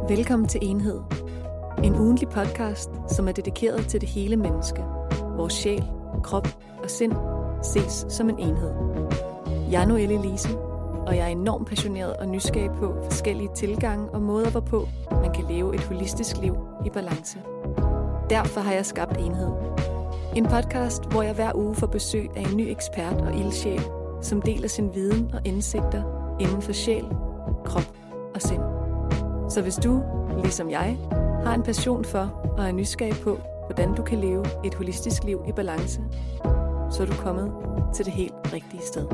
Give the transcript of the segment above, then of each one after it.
Velkommen til Enhed. En ugentlig podcast, som er dedikeret til det hele menneske. Vores sjæl, krop og sind ses som en enhed. Jeg er Noelle Elise, og jeg er enormt passioneret og nysgerrig på forskellige tilgange og måder, hvorpå man kan leve et holistisk liv i balance. Derfor har jeg skabt Enhed. En podcast, hvor jeg hver uge får besøg af en ny ekspert og ildsjæl, som deler sin viden og indsigter inden for sjæl, krop og sind. Så hvis du, ligesom jeg, har en passion for og er nysgerrig på, hvordan du kan leve et holistisk liv i balance, så er du kommet til det helt rigtige sted.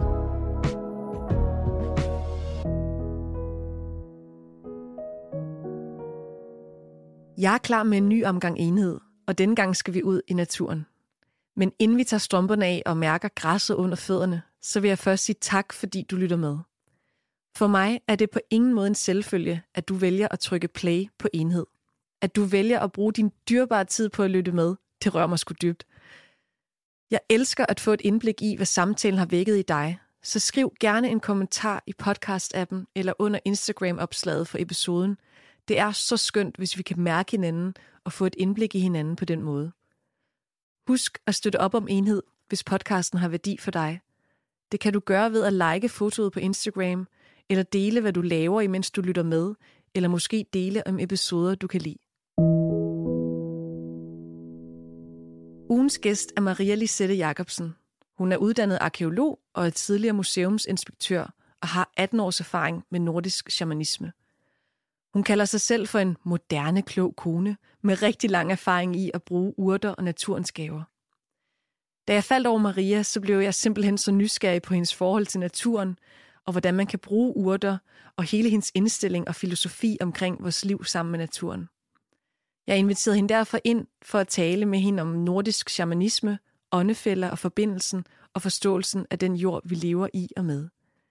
Jeg er klar med en ny omgang Enhed, og denne gang skal vi ud i naturen. Men inden vi tager strømperne af og mærker græsset under fødderne, så vil jeg først sige tak, fordi du lytter med. For mig er det på ingen måde en selvfølge, at du vælger at trykke play på Enhed. At du vælger at bruge din dyrebare tid på at lytte med, det rører mig sgu dybt. Jeg elsker at få et indblik i, hvad samtalen har vækket i dig, så skriv gerne en kommentar i podcast-appen eller under Instagram-opslaget for episoden. Det er så skønt, hvis vi kan mærke hinanden og få et indblik i hinanden på den måde. Husk at støtte op om Enhed, hvis podcasten har værdi for dig. Det kan du gøre ved at like fotoet på Instagram, eller dele, hvad du laver, imens du lytter med, eller måske dele om episoder, du kan lide. Ugens gæst er Maria Lisette Jacobsen. Hun er uddannet arkæolog og er tidligere museumsinspektør og har 18 års erfaring med nordisk shamanisme. Hun kalder sig selv for en moderne, klog kone med rigtig lang erfaring i at bruge urter og naturens gaver. Da jeg faldt over Maria, så blev jeg simpelthen så nysgerrig på hendes forhold til naturen, og hvordan man kan bruge urter og hele hendes indstilling og filosofi omkring vores liv sammen med naturen. Jeg inviterede hende derfor ind for at tale med hende om nordisk shamanisme, åndefælder og forbindelsen og forståelsen af den jord, vi lever i og med.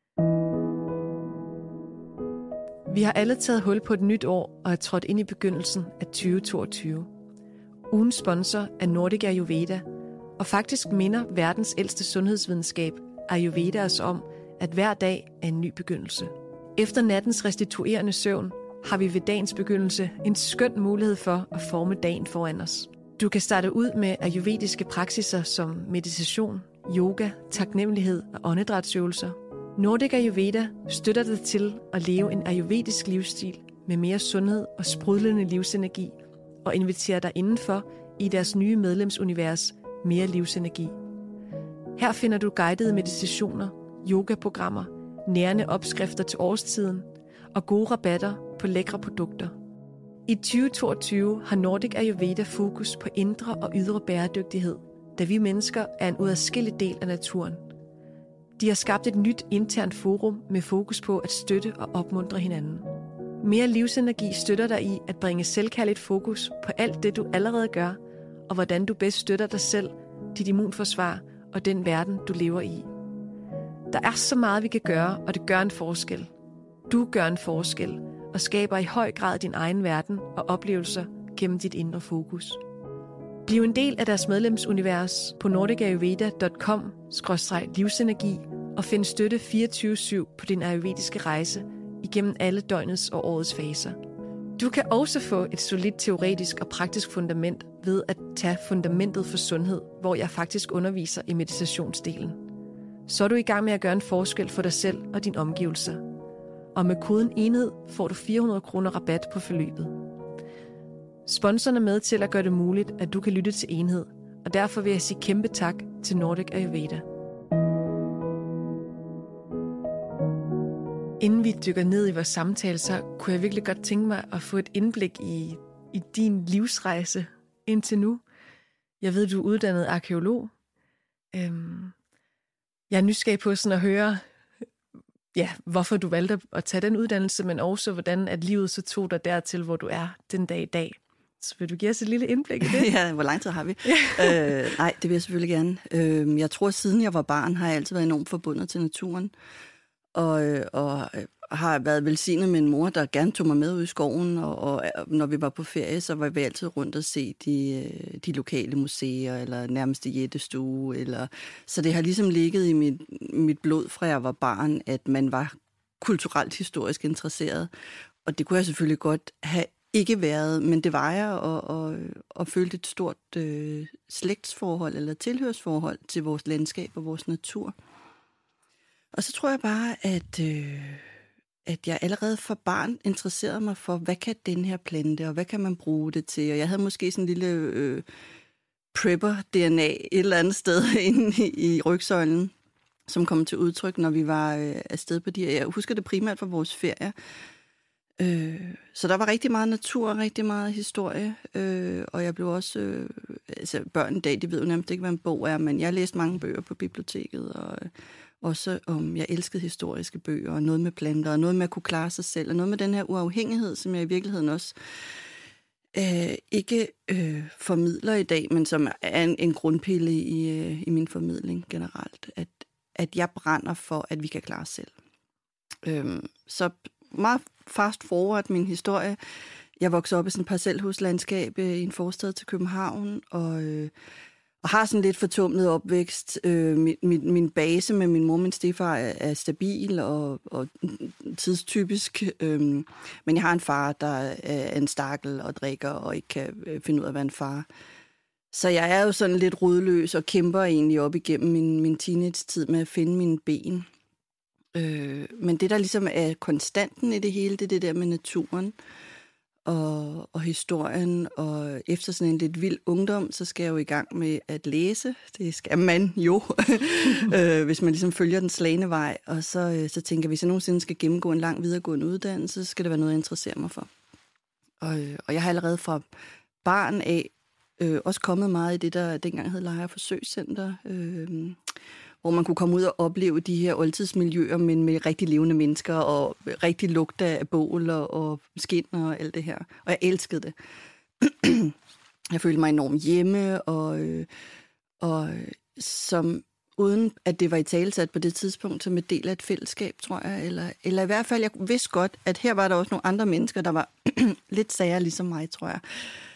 Vi har alle taget hul på et nyt år og er trådt ind i begyndelsen af 2022. Ugens sponsor er Nordic Ayurveda, og faktisk minder verdens ældste sundhedsvidenskab Ayurveda os om, at hver dag er en ny begyndelse. Efter nattens restituerende søvn har vi ved dagens begyndelse en skøn mulighed for at forme dagen foran os. Du kan starte ud med ayurvediske praksiser som meditation, yoga, taknemmelighed og åndedrætsøvelser. Nordic Ayurveda støtter dig til at leve en ayurvedisk livsstil med mere sundhed og sprudlende livsenergi og inviterer dig indenfor i deres nye medlemsunivers Mere Livsenergi. Her finder du guidede meditationer, yogaprogrammer, nærende opskrifter til årstiden og gode rabatter på lækre produkter. I 2022 har Nordic Ayurveda fokus på indre og ydre bæredygtighed, da vi mennesker er en uadskillelig del af naturen. De har skabt et nyt internt forum med fokus på at støtte og opmuntre hinanden. Mere livsenergi støtter dig i at bringe selvkærligt fokus på alt det, du allerede gør, og hvordan du bedst støtter dig selv, dit immunforsvar og den verden, du lever i. Der er så meget, vi kan gøre, og det gør en forskel. Du gør en forskel og skaber i høj grad din egen verden og oplevelser gennem dit indre fokus. Bliv en del af deres medlemsunivers på nordicayurveda.com/livsenergi og find støtte 24/7 på din ayurvediske rejse igennem alle døgnets og årets faser. Du kan også få et solidt teoretisk og praktisk fundament ved at tage fundamentet for sundhed, hvor jeg faktisk underviser i meditationsdelen. Så er du i gang med at gøre en forskel for dig selv og dine omgivelser. Og med koden ENHED får du 400 kroner rabat på forløbet. Sponsoren er med til at gøre det muligt, at du kan lytte til Enhed, og derfor vil jeg sige kæmpe tak til Nordic Ayurveda. Inden vi dykker ned i vores samtale, så kunne jeg virkelig godt tænke mig at få et indblik i din livsrejse indtil nu. Jeg ved, du er uddannet arkæolog. Jeg er nysgerrig på sådan at høre, hvorfor du valgte at tage den uddannelse, men også hvordan at livet så tog dig dertil, hvor du er den dag i dag. Så vil du give os et lille indblik i det? Ja, hvor lang tid har vi? Nej, det vil jeg selvfølgelig gerne. Jeg tror, at siden jeg var barn, har jeg altid været enormt forbundet til naturen. Og har været velsignet med en mor, der gerne tog mig med ud i skoven, og når vi var på ferie, så var vi altid rundt og se de lokale museer, eller nærmest i jættestue. Så det har ligesom ligget i mit blod, fra jeg var barn, at man var kulturelt historisk interesseret. Og det kunne jeg selvfølgelig godt have ikke været, men det var jeg, og følte et stort slægtsforhold eller tilhørsforhold til vores landskab og vores natur. Og så tror jeg bare, at jeg allerede fra barn interesserede mig for, hvad kan den her plante, og hvad kan man bruge det til? Og jeg havde måske sådan en lille prepper-DNA et eller andet sted inde i rygsøjlen, som kom til udtryk, når vi var afsted på de her. Jeg husker det primært fra vores ferie. Så der var rigtig meget natur, rigtig meget historie, og jeg blev også... altså børn i dag, de ved jo nærmest ikke, hvad en bog er, men jeg læste mange bøger på biblioteket, og også om, jeg elskede historiske bøger, og noget med planter, og noget med at kunne klare sig selv, og noget med den her uafhængighed, som jeg i virkeligheden også ikke formidler i dag, men som er en grundpille i min formidling generelt, at jeg brænder for, at vi kan klare os selv. Så meget fast forward min historie. Jeg voksede op i sådan et parcelhuslandskab i en forstad til København, og har sådan lidt fortumlet opvækst. Min base med min mor og min stefar er stabil og tidstypisk, men jeg har en far, der er en stakkel og drikker og ikke kan finde ud af at være en far. Så jeg er jo sådan lidt rodløs og kæmper egentlig op igennem min teenage-tid med at finde mine ben. Men det, der ligesom er konstanten i det hele, det er det der med naturen og historien. Og efter sådan en lidt vild ungdom, så skal jeg jo i gang med at læse. Det skal man jo, hvis man ligesom følger den slagne vej. Og så tænker jeg, hvis jeg nogensinde skal gennemgå en lang videregående uddannelse, så skal det være noget, jeg interesserer mig for. Og jeg har allerede fra barn af også kommet meget i det, der dengang hed Lejre Forsøgscenter, hvor man kunne komme ud og opleve de her oldtidsmiljøer, men med rigtig levende mennesker, og rigtig lugt af bål og skin og alt det her. Og jeg elskede det. Jeg følte mig enormt hjemme, og som uden at det var i talesat på det tidspunkt, som en del af et fællesskab, tror jeg. Eller i hvert fald, jeg vidste godt, at her var der også nogle andre mennesker, der var lidt sager ligesom mig, tror jeg.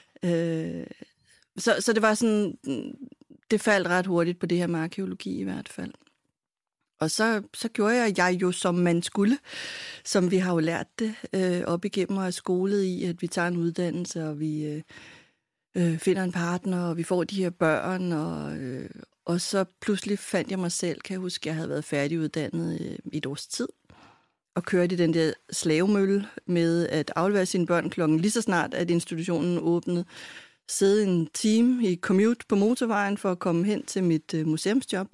Så det var sådan... Det faldt ret hurtigt på det her med arkæologi i hvert fald. Og så gjorde jeg jo, som man skulle, som vi har jo lært det op igennem og er skolet i, at vi tager en uddannelse, og vi finder en partner, og vi får de her børn, og så pludselig fandt jeg mig selv, kan jeg huske, jeg havde været færdiguddannet i et års tid, og kørte i den der slavemølle med at aflevere sine børn klokken lige så snart, at institutionen åbnede, sidde en time i commute på motorvejen for at komme hen til mit museumsjob.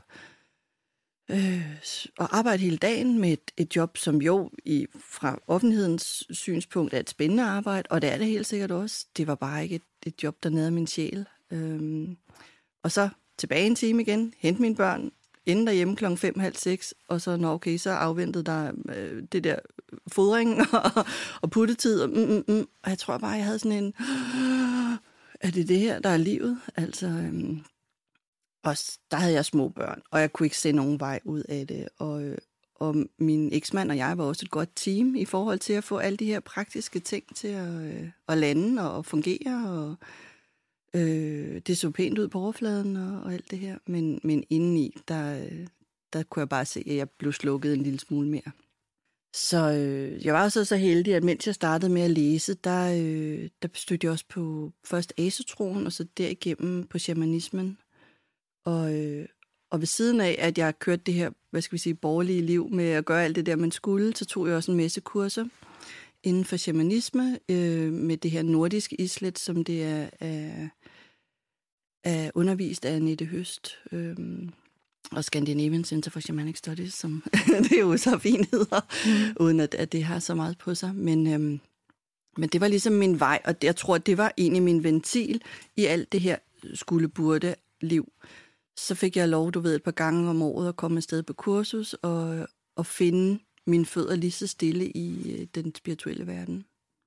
Og arbejde hele dagen med et job, som jo fra offentlighedens synspunkt er et spændende arbejde, og det er det helt sikkert også. Det var bare ikke et job, der nærede min sjæl. Og så tilbage en time igen, hente mine børn, inden derhjemme 5:30, og så, okay, så afventede der det der fodring og puttetid. Og jeg tror bare, jeg havde sådan en... Er det her, der er livet? Altså, og der havde jeg små børn, og jeg kunne ikke se nogen vej ud af det. Og min eksmand og jeg var også et godt team i forhold til at få alle de her praktiske ting til at lande og fungere. Og det så pænt ud på overfladen og alt det her. Men indeni, der kunne jeg bare se, at jeg blev slukket en lille smule mere. Så jeg var så heldig, at mens jeg startede med at læse, der stødte jeg også på først asetroen, og så derigennem på shamanismen. Og ved siden af, at jeg kørte det her, borgerlige liv med at gøre alt det der, man skulle, så tog jeg også en masse kurser inden for shamanisme, med det her nordiske islet, som det er undervist af Annette Høst, og Scandinavian Center for Shamanic Studies, som det jo så fint hedder, uden at det har så meget på sig. Men det var ligesom min vej, og jeg tror, at det var egentlig min ventil i alt det her skulle-burde liv. Så fik jeg lov, et par gange om året at komme afsted på kursus og finde mine fødder lige så stille i den spirituelle verden.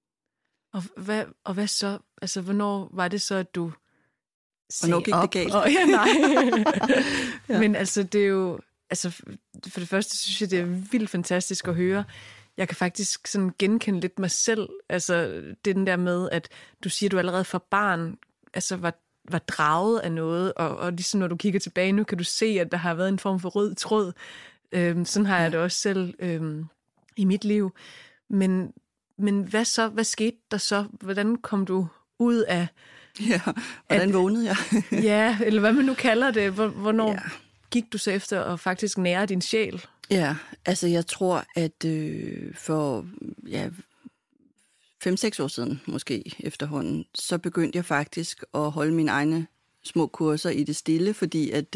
Og hvad så? Altså, hvornår var det så, at du Hvornår gik det galt? Ja, nej. Ja. Men altså, det er jo... Altså, for det første synes jeg, det er vildt fantastisk at høre. Jeg kan faktisk sådan genkende lidt mig selv. Altså, det er den der med, at du siger, at du allerede fra barn altså, var draget af noget, og ligesom når du kigger tilbage nu, kan du se, at der har været en form for rød tråd. Sådan har jeg det også selv i mit liv. Men Men hvad så? Hvad skete der så? Hvordan kom du ud af... Ja, hvordan vågnede jeg? Ja, eller hvad man nu kalder det. Hvornår gik du så efter at faktisk nære din sjæl? Ja, altså jeg tror, at for 5-6 år siden måske efterhånden, så begyndte jeg faktisk at holde mine egne små kurser i det stille, fordi at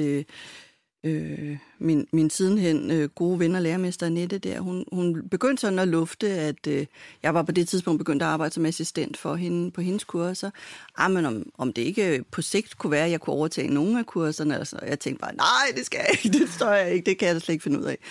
min sidenhen gode ven og lærermester Annette der, hun begyndte sådan at lufte, at jeg var på det tidspunkt begyndt at arbejde som assistent for hende på hendes kurser. Men om det ikke på sigt kunne være, at jeg kunne overtage nogle af kurserne. Altså, jeg tænkte bare, nej, det skal jeg ikke, det står jeg ikke, det kan jeg da slet ikke finde ud af.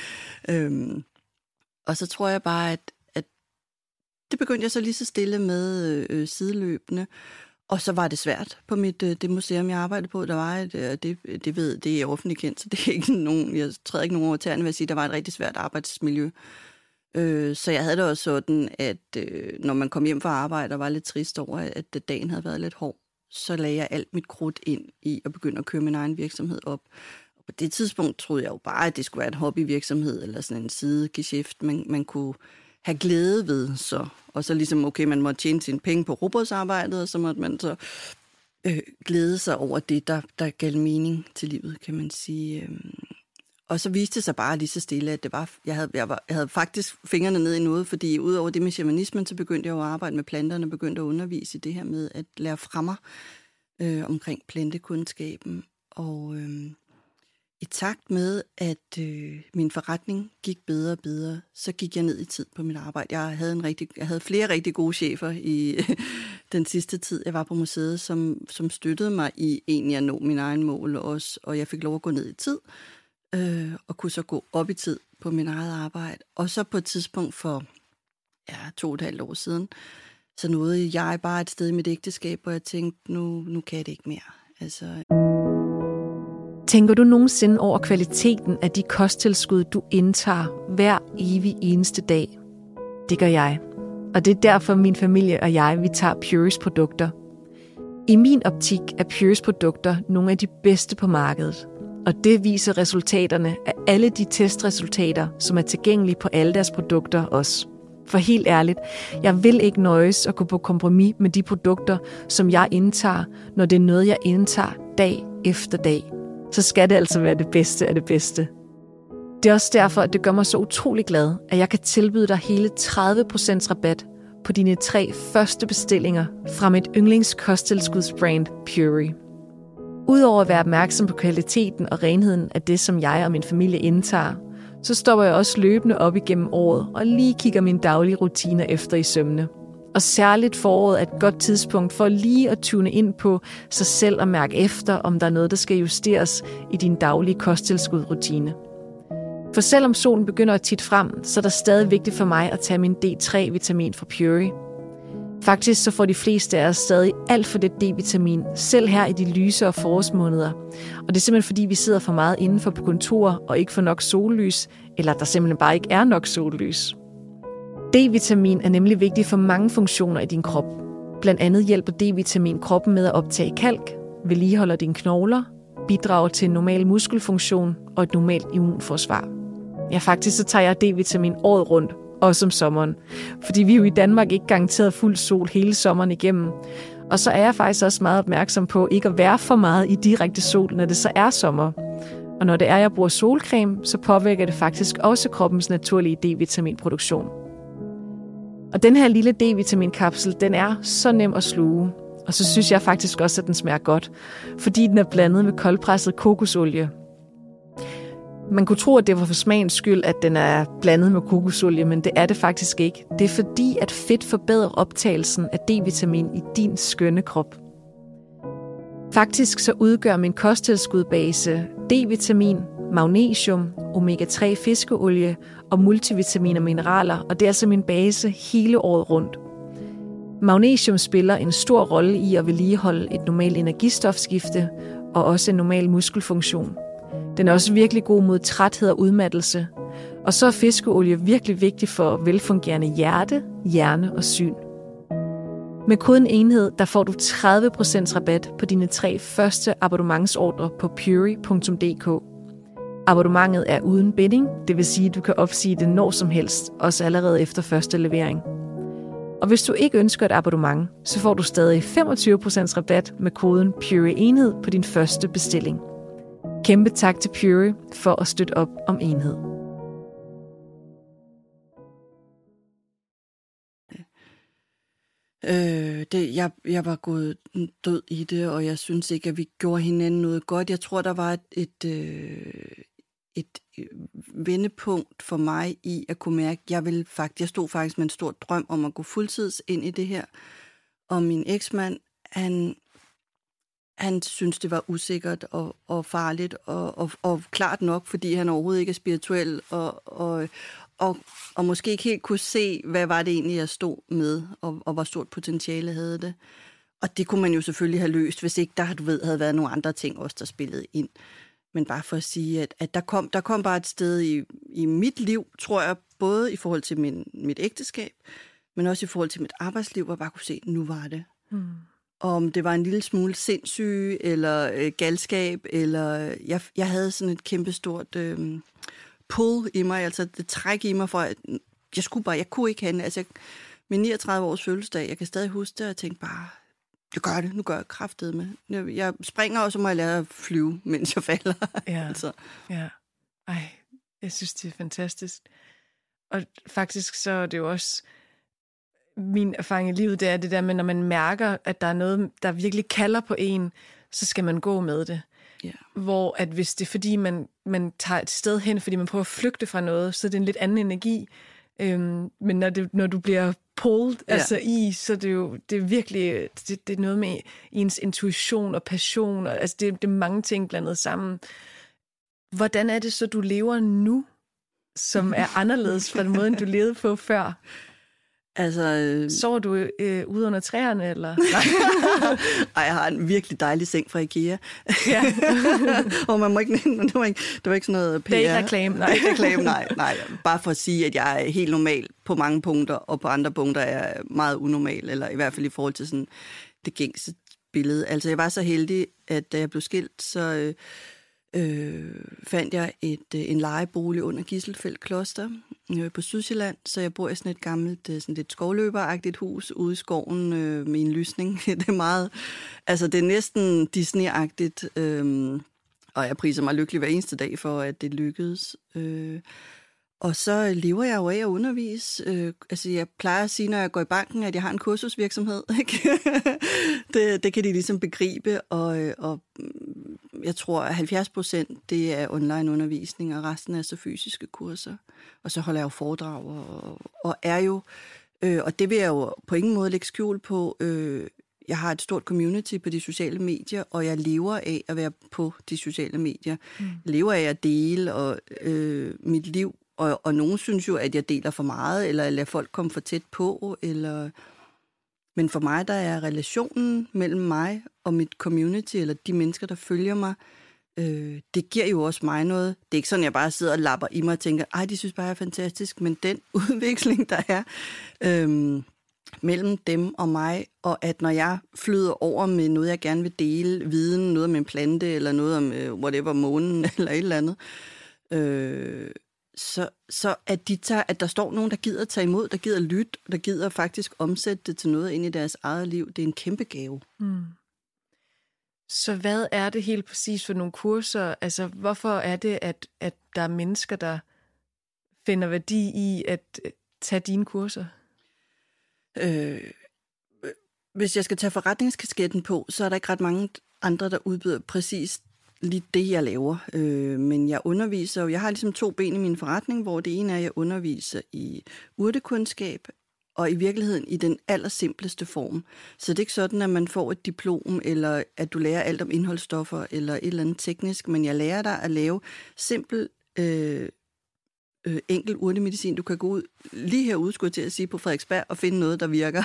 Og så tror jeg bare, at det begyndte jeg så lige så stille med sideløbende. Og så var det svært på det museum, jeg arbejdede på. Der var det er offentligt kendt, så det er ikke nogen, jeg træder ikke nogen over tæerne ved at sige, der var et rigtig svært arbejdsmiljø. Så jeg havde det også sådan, at når man kom hjem fra arbejde og var lidt trist over, at dagen havde været lidt hård, så lagde jeg alt mit krudt ind i at begynde at køre min egen virksomhed op. Og på det tidspunkt troede jeg jo bare, at det skulle være en hobbyvirksomhed eller sådan en sidegeschæft, man kunne have glæde ved, så. Og så ligesom, okay, man må tjene sine penge på robotsarbejdet, og så måtte man så glæde sig over det, der gav mening til livet, kan man sige. Og så viste det sig bare lige så stille, at det var, jeg havde faktisk fingrene ned i noget, fordi udover det med shamanismen, så begyndte jeg jo at arbejde med planterne, begyndte at undervise i det her med at lære fra mig omkring plantekundskaben. Og i takt med, at min forretning gik bedre og bedre, så gik jeg ned i tid på mit arbejde. Jeg havde flere rigtig gode chefer i den sidste tid, jeg var på museet, som støttede mig i egentlig at nå mine egne mål også, og jeg fik lov at gå ned i tid, og kunne så gå op i tid på min eget arbejde. Og så på et tidspunkt for 2,5 år siden, så nåede jeg bare et sted i mit ægteskab, hvor jeg tænkte, nu kan jeg det ikke mere. Altså... Tænker du nogensinde over kvaliteten af de kosttilskud, du indtager hver evig eneste dag? Det gør jeg. Og det er derfor min familie og jeg, vi tager Pureys produkter. I min optik er Pureys produkter nogle af de bedste på markedet. Og det viser resultaterne af alle de testresultater, som er tilgængelige på alle deres produkter også. For helt ærligt, jeg vil ikke nøjes at gå på kompromis med de produkter, som jeg indtager, når det er noget, jeg indtager dag efter dag. Så skal det altså være det bedste af det bedste. Det er også derfor, at det gør mig så utrolig glad, at jeg kan tilbyde dig hele 30% rabat på dine 3 første bestillinger fra mit yndlingskosttilskudsbrand Purey. Udover at være opmærksom på kvaliteten og renheden af det, som jeg og min familie indtager, så stopper jeg også løbende op igennem året og lige kigger mine daglige rutiner efter i sømne. Og særligt foråret er et godt tidspunkt for lige at tune ind på sig selv og mærke efter, om der er noget, der skal justeres i din daglige kosttilskudrutine. For selvom solen begynder at titte frem, så er det stadig vigtigt for mig at tage min D3-vitamin fra Purey. Faktisk så får de fleste af os stadig alt for lidt D-vitamin, selv her i de lyse og forårsmåneder. Og det er simpelthen fordi, vi sidder for meget indenfor på kontor og ikke får nok sollys, eller der simpelthen bare ikke er nok sollys. D-vitamin er nemlig vigtig for mange funktioner i din krop. Blandt andet hjælper D-vitamin kroppen med at optage kalk, vedligeholder dine knogler, bidrager til en normal muskelfunktion og et normalt immunforsvar. Ja, faktisk så tager jeg D-vitamin året rundt, også om sommeren. Fordi vi er jo i Danmark ikke garanteret fuld sol hele sommeren igennem. Og så er jeg faktisk også meget opmærksom på ikke at være for meget i direkte sol, når det så er sommer. Og når det er, jeg bruger solcreme, så påvirker det faktisk også kroppens naturlige D-vitaminproduktion. Og den her lille D-vitaminkapsel, den er så nem at sluge. Og så synes jeg faktisk også, at den smager godt, fordi den er blandet med koldpresset kokosolie. Man kunne tro, at det var for smagens skyld, at den er blandet med kokosolie, men det er det faktisk ikke. Det er fordi, at fedt forbedrer optagelsen af D-vitamin i din skønne krop. Faktisk så udgør min kosttilskudbase D-vitamin, magnesium, omega-3 fiskeolie og multivitamin og mineraler, og det er altså min base hele året rundt. Magnesium spiller en stor rolle i at vedligeholde et normalt energistofskifte og også en normal muskelfunktion. Den er også virkelig god mod træthed og udmattelse. Og så er fiskeolie virkelig vigtig for velfungerende hjerte, hjerne og syn. Med koden enhed, der får du 30% rabat på dine 3 første abonnementsordre på purey.dk. Abonnementet er uden binding, det vil sige, at du kan opsige det når som helst, også allerede efter første levering. Og hvis du ikke ønsker et abonnement, så får du stadig 25% rabat med koden PUREenhed på din første bestilling. Kæmpe tak til Pure for at støtte op om enhed. Jeg var gået død i det, og jeg synes ikke, at vi gjorde hinanden noget godt. Jeg tror, der var et vendepunkt for mig i at kunne mærke, at jeg stod faktisk med en stor drøm om at gå fuldtids ind i det her. Og min eksmand, han synes, det var usikkert og farligt og klart nok, fordi han overhovedet ikke er spirituel og måske ikke helt kunne se, hvad var det egentlig, jeg stod med, og hvor stort potentiale havde det. Og det kunne man jo selvfølgelig have løst, hvis ikke der havde været nogle andre ting også, der spillede ind. Men bare for at sige, at der kom bare et sted i mit liv, tror jeg, både i forhold til mit ægteskab, men også i forhold til mit arbejdsliv, hvor jeg bare kunne se, at nu var det. Om det var en lille smule sindssyge, eller galskab, eller jeg havde sådan et kæmpestort pull i mig, altså det træk i mig for, at jeg kunne ikke handle. Altså min 39 års fødselsdag, jeg kan stadig huske det, og jeg tænkte bare, nu gør jeg kraftedeme. Jeg springer, og så må jeg lære at flyve, mens jeg falder. Ja, altså. Ja. Ej, jeg synes, det er fantastisk. Og faktisk så er det jo også min erfaring i livet, det er det der med, når man mærker, at der er noget, der virkelig kalder på en, så skal man gå med det. Yeah. Hvor at hvis det er, fordi man tager et sted hen, fordi man prøver at flygte fra noget, så er det en lidt anden energi. Men når du bliver pulled så det er virkelig det er noget med ens intuition og passion, og altså det er mange ting blandet sammen. Hvordan er det så, du lever nu, som er anderledes fra den måde, du levede på før? Altså, sover du ude under træerne, eller? Ej, jeg har en virkelig dejlig seng fra IKEA. Ja. Og man må ikke nævne, det var ikke sådan noget PR. Det er ikke reklame, nej. Ikke reklame, nej. Bare for at sige, at jeg er helt normal på mange punkter, og på andre punkter er jeg meget unormal, eller i hvert fald i forhold til sådan det gængse billede. Altså, jeg var så heldig, at da jeg blev skilt, så fandt jeg en lejebolig under Gisselfeld Kloster på Sydsjælland, så jeg bor i sådan et gammelt, sådan lidt skovløberagtigt hus ude i skoven med en lysning. Det er meget, altså det er næsten Disney-agtigt, og jeg priser mig lykkelig hver eneste dag for, at det lykkedes. Og så lever jeg jo af at undervise. Altså jeg plejer at sige, når jeg går i banken, at jeg har en kursusvirksomhed. det kan de ligesom begribe, og jeg tror, at 70% det er online undervisning, og resten er så fysiske kurser. Og så holder jeg jo foredrag, og er jo, og det vil jeg jo på ingen måde lægge skjul på. Jeg har et stort community på de sociale medier, og jeg lever af at være på de sociale medier. Jeg lever af at dele mit liv, og nogen synes jo, at jeg deler for meget, eller lader folk komme for tæt på, men for mig, der er relationen mellem mig og mit community, eller de mennesker, der følger mig, det giver jo også mig noget. Det er ikke sådan, jeg bare sidder og lapper i mig og tænker, ej, de synes bare, jeg er fantastisk, men den udveksling, der er mellem dem og mig, og at når jeg flyder over med noget, jeg gerne vil dele, viden, noget om en plante, eller noget om whatever, månen, eller et eller andet, så at der står nogen, der gider tage imod, der gider lytte, der gider faktisk omsætte det til noget ind i deres eget liv, det er en kæmpe gave. Så hvad er det helt præcis for nogle kurser? Altså, hvorfor er det, at der er mennesker, der finder værdi i at tage dine kurser? Hvis jeg skal tage forretningskasketten på, så er der ikke ret mange andre, der udbyder præcis lige det, jeg laver. Men jeg underviser jo, jeg har ligesom 2 ben i min forretning, hvor det ene er, at jeg underviser i urtekundskab, og i virkeligheden i den allersimpleste form. Så det er ikke sådan, at man får et diplom, eller at du lærer alt om indholdsstoffer, eller et eller andet teknisk, men jeg lærer dig at lave simpel, enkel urtemedicin. Du kan gå ud lige herude, skulle jeg til at sige, på Frederiksberg, og finde noget, der virker.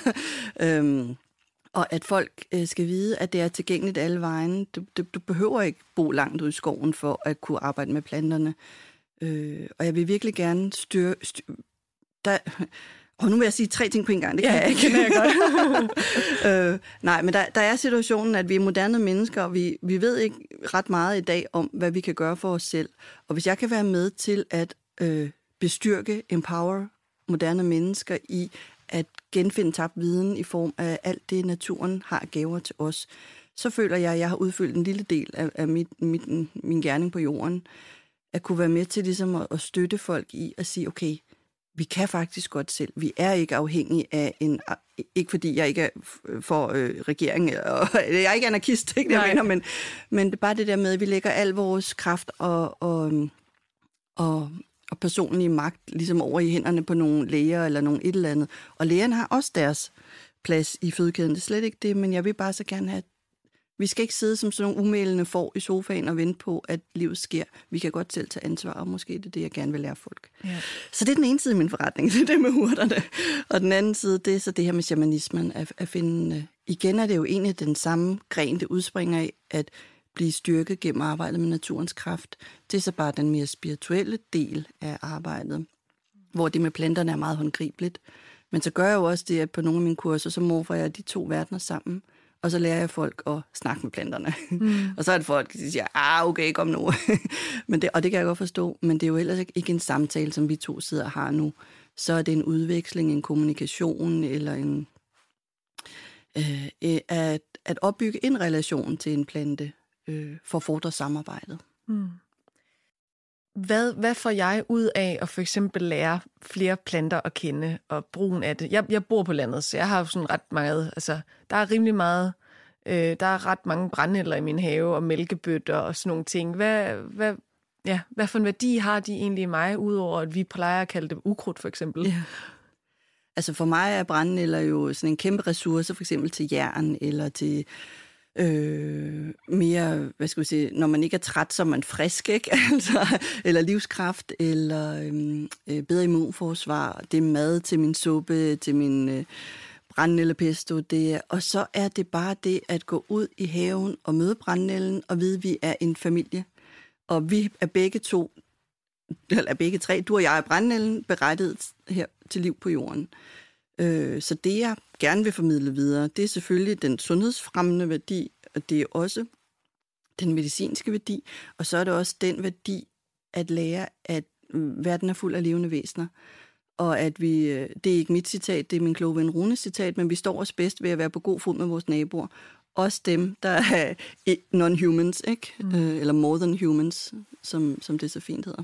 Og at folk skal vide, at det er tilgængeligt alle vejen. Du behøver ikke bo langt ude i skoven for at kunne arbejde med planterne. Og jeg vil virkelig gerne og nu vil jeg sige 3 ting på en gang, det kan jeg ikke. Det jeg godt. Nej, men der er situationen, at vi er moderne mennesker, og vi ved ikke ret meget i dag om, hvad vi kan gøre for os selv. Og hvis jeg kan være med til at bestyrke, empower moderne mennesker i at genfinde tabt viden i form af alt det, naturen har gaver til os, så føler jeg, at jeg har udfyldt en lille del af min gerning på jorden. At kunne være med til ligesom at støtte folk i at sige, okay, vi kan faktisk godt selv. Vi er ikke afhængige af ikke fordi jeg ikke er for regeringen, og jeg er ikke anarkist, ikke det, jeg mener, men det er bare det der med, at vi lægger al vores kraft og personlige magt ligesom over i hænderne på nogle læger eller nogle et eller andet. Og lægerne har også deres plads i fødekæden. Det er slet ikke det, men jeg vil bare så gerne have, vi skal ikke sidde som sådan nogle umælende får i sofaen og vente på, at livet sker. Vi kan godt selv tage ansvar, og måske det er det, jeg gerne vil lære folk. Ja. Så det er den ene side af min forretning, det er det med urterne. Og den anden side, det er så det her med shamanismen, at finde... Igen er det jo egentlig den samme gren, det udspringer af, at blive styrket gennem arbejdet med naturens kraft. Det er så bare den mere spirituelle del af arbejdet, hvor det med planterne er meget håndgribeligt. Men så gør jeg jo også det, at på nogle af mine kurser, så morfer jeg de to verdener sammen, og så lærer jeg folk at snakke med planterne. Og så er det folk, der siger, okay, kom nu. Og det kan jeg godt forstå, men det er jo ellers ikke en samtale, som vi to sidder og har nu. Så er det en udveksling, en kommunikation, eller at opbygge en relation til en plante, for at fordre samarbejdet. Hvad får jeg ud af at for eksempel lære flere planter at kende og brugen af det? Jeg bor på landet, så jeg har sådan ret meget, altså der er rimelig meget, der er ret mange brændenælder i min have og mælkebøtter og sådan nogle ting. Hvad for en værdi har de egentlig i mig, udover at vi plejer at kalde det ukrudt for eksempel? Ja. Altså for mig er brændenælder jo sådan en kæmpe ressource, for eksempel til jern eller til mere, hvad skal vi sige, når man ikke er træt, så er man frisk, ikke? Altså, eller livskraft, eller bedre immunforsvar. Det er mad til min suppe, til min brændenældepesto. Og så er det bare det at gå ud i haven og møde brændenælden og vide, at vi er en familie. Og vi er begge tre, du og jeg er brændenælden, berettiget her til liv på jorden. Så det, jeg gerne vil formidle videre, det er selvfølgelig den sundhedsfremmende værdi, og det er også den medicinske værdi, og så er det også den værdi at lære, at verden er fuld af levende væsener, og at vi, det er ikke mit citat, det er min kloge ven Runes citat, men vi står os bedst ved at være på god fod med vores naboer. Også dem, der er non-humans, ikke? Eller more than humans, som det så fint hedder.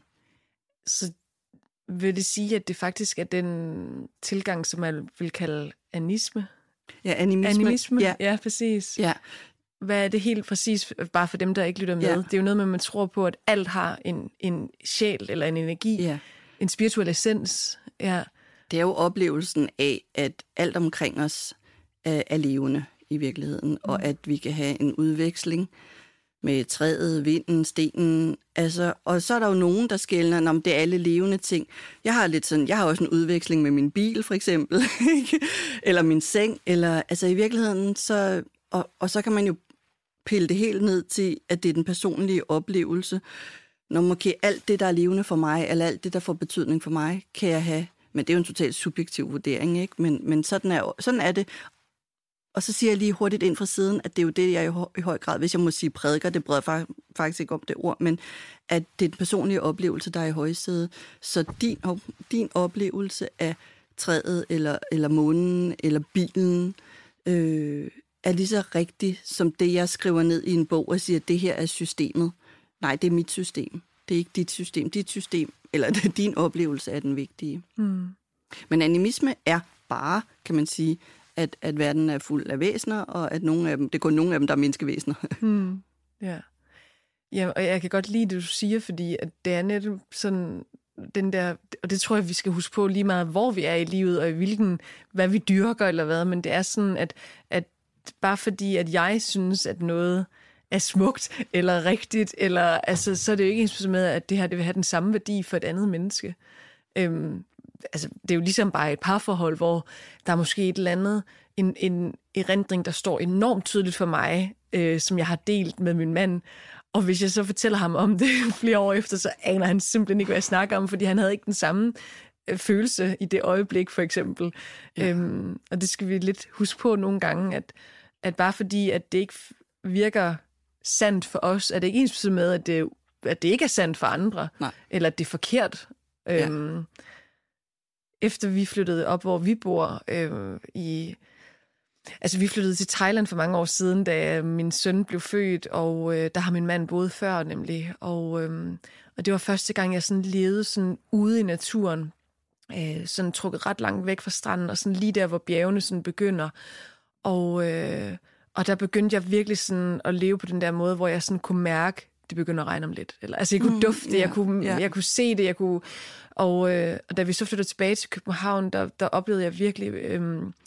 Så vil det sige, at det faktisk er den tilgang, som man vil kalde animisme? Ja, animisme. Ja, præcis. Ja. Hvad er det helt præcis, bare for dem, der ikke lytter med? Ja. Det er jo noget med, at man tror på, at alt har en sjæl eller en energi, en spirituel essens. Ja. Det er jo oplevelsen af, at alt omkring os er levende i virkeligheden, og at vi kan have en udveksling med træet, vinden, stenen, altså, og så er der jo nogen, der skelner, om det er alle levende ting. Jeg har også en udveksling med min bil, for eksempel, eller min seng, eller, altså i virkeligheden, og så kan man jo pille det helt ned til, at det er den personlige oplevelse. Når måske alt det, der er levende for mig, eller alt det, der får betydning for mig, kan jeg have, men det er jo en totalt subjektiv vurdering, ikke? Men sådan er det. Og så siger jeg lige hurtigt ind fra siden, at det er jo det, jeg i høj grad, hvis jeg må sige prædiker, det breder faktisk ikke om det ord, men at det er den personlige oplevelse, der er i højsædet. Så din oplevelse af træet, eller månen, eller bilen, er lige så rigtig som det, jeg skriver ned i en bog og siger, at det her er systemet. Nej, det er mit system. Det er ikke dit system. Dit system, eller din oplevelse er den vigtige. Men animisme er bare, kan man sige, at verden er fuld af væsener, og at det er kun nogle af dem, der er menneskevæsener. Ja. Ja, og jeg kan godt lide det, du siger, fordi at det er netop sådan den der, og det tror jeg, vi skal huske på lige meget, hvor vi er i livet, og hvad vi dyrker eller hvad, men det er sådan, at bare fordi, at jeg synes, at noget er smukt eller rigtigt, eller, altså, så er det jo ikke ens med, at det her det vil have den samme værdi for et andet menneske. Altså, det er jo ligesom bare et parforhold, hvor der er måske et eller andet, en erindring, der står enormt tydeligt for mig, som jeg har delt med min mand. Og hvis jeg så fortæller ham om det flere år efter, så aner han simpelthen ikke, hvad jeg snakker om, fordi han havde ikke den samme følelse i det øjeblik, for eksempel. Ja. Og det skal vi lidt huske på nogle gange, at bare fordi, at det ikke virker sandt for os, er det ikke ens med, at det ikke er sandt for andre, eller at det er forkert. Ja. efter vi flyttede op, hvor vi bor Altså, vi flyttede til Thailand for mange år siden, da min søn blev født, og der har min mand boet før nemlig. Og det var første gang, jeg sådan levede sådan ude i naturen, sådan trukket ret langt væk fra stranden, og sådan lige der, hvor bjergene sådan begynder. Og der begyndte jeg virkelig sådan at leve på den der måde, hvor jeg sådan kunne mærke, det begynder at regne om lidt. Eller, altså, jeg kunne dufte det, jeg kunne se det, og da vi så flyttede tilbage til København, der oplevede jeg virkelig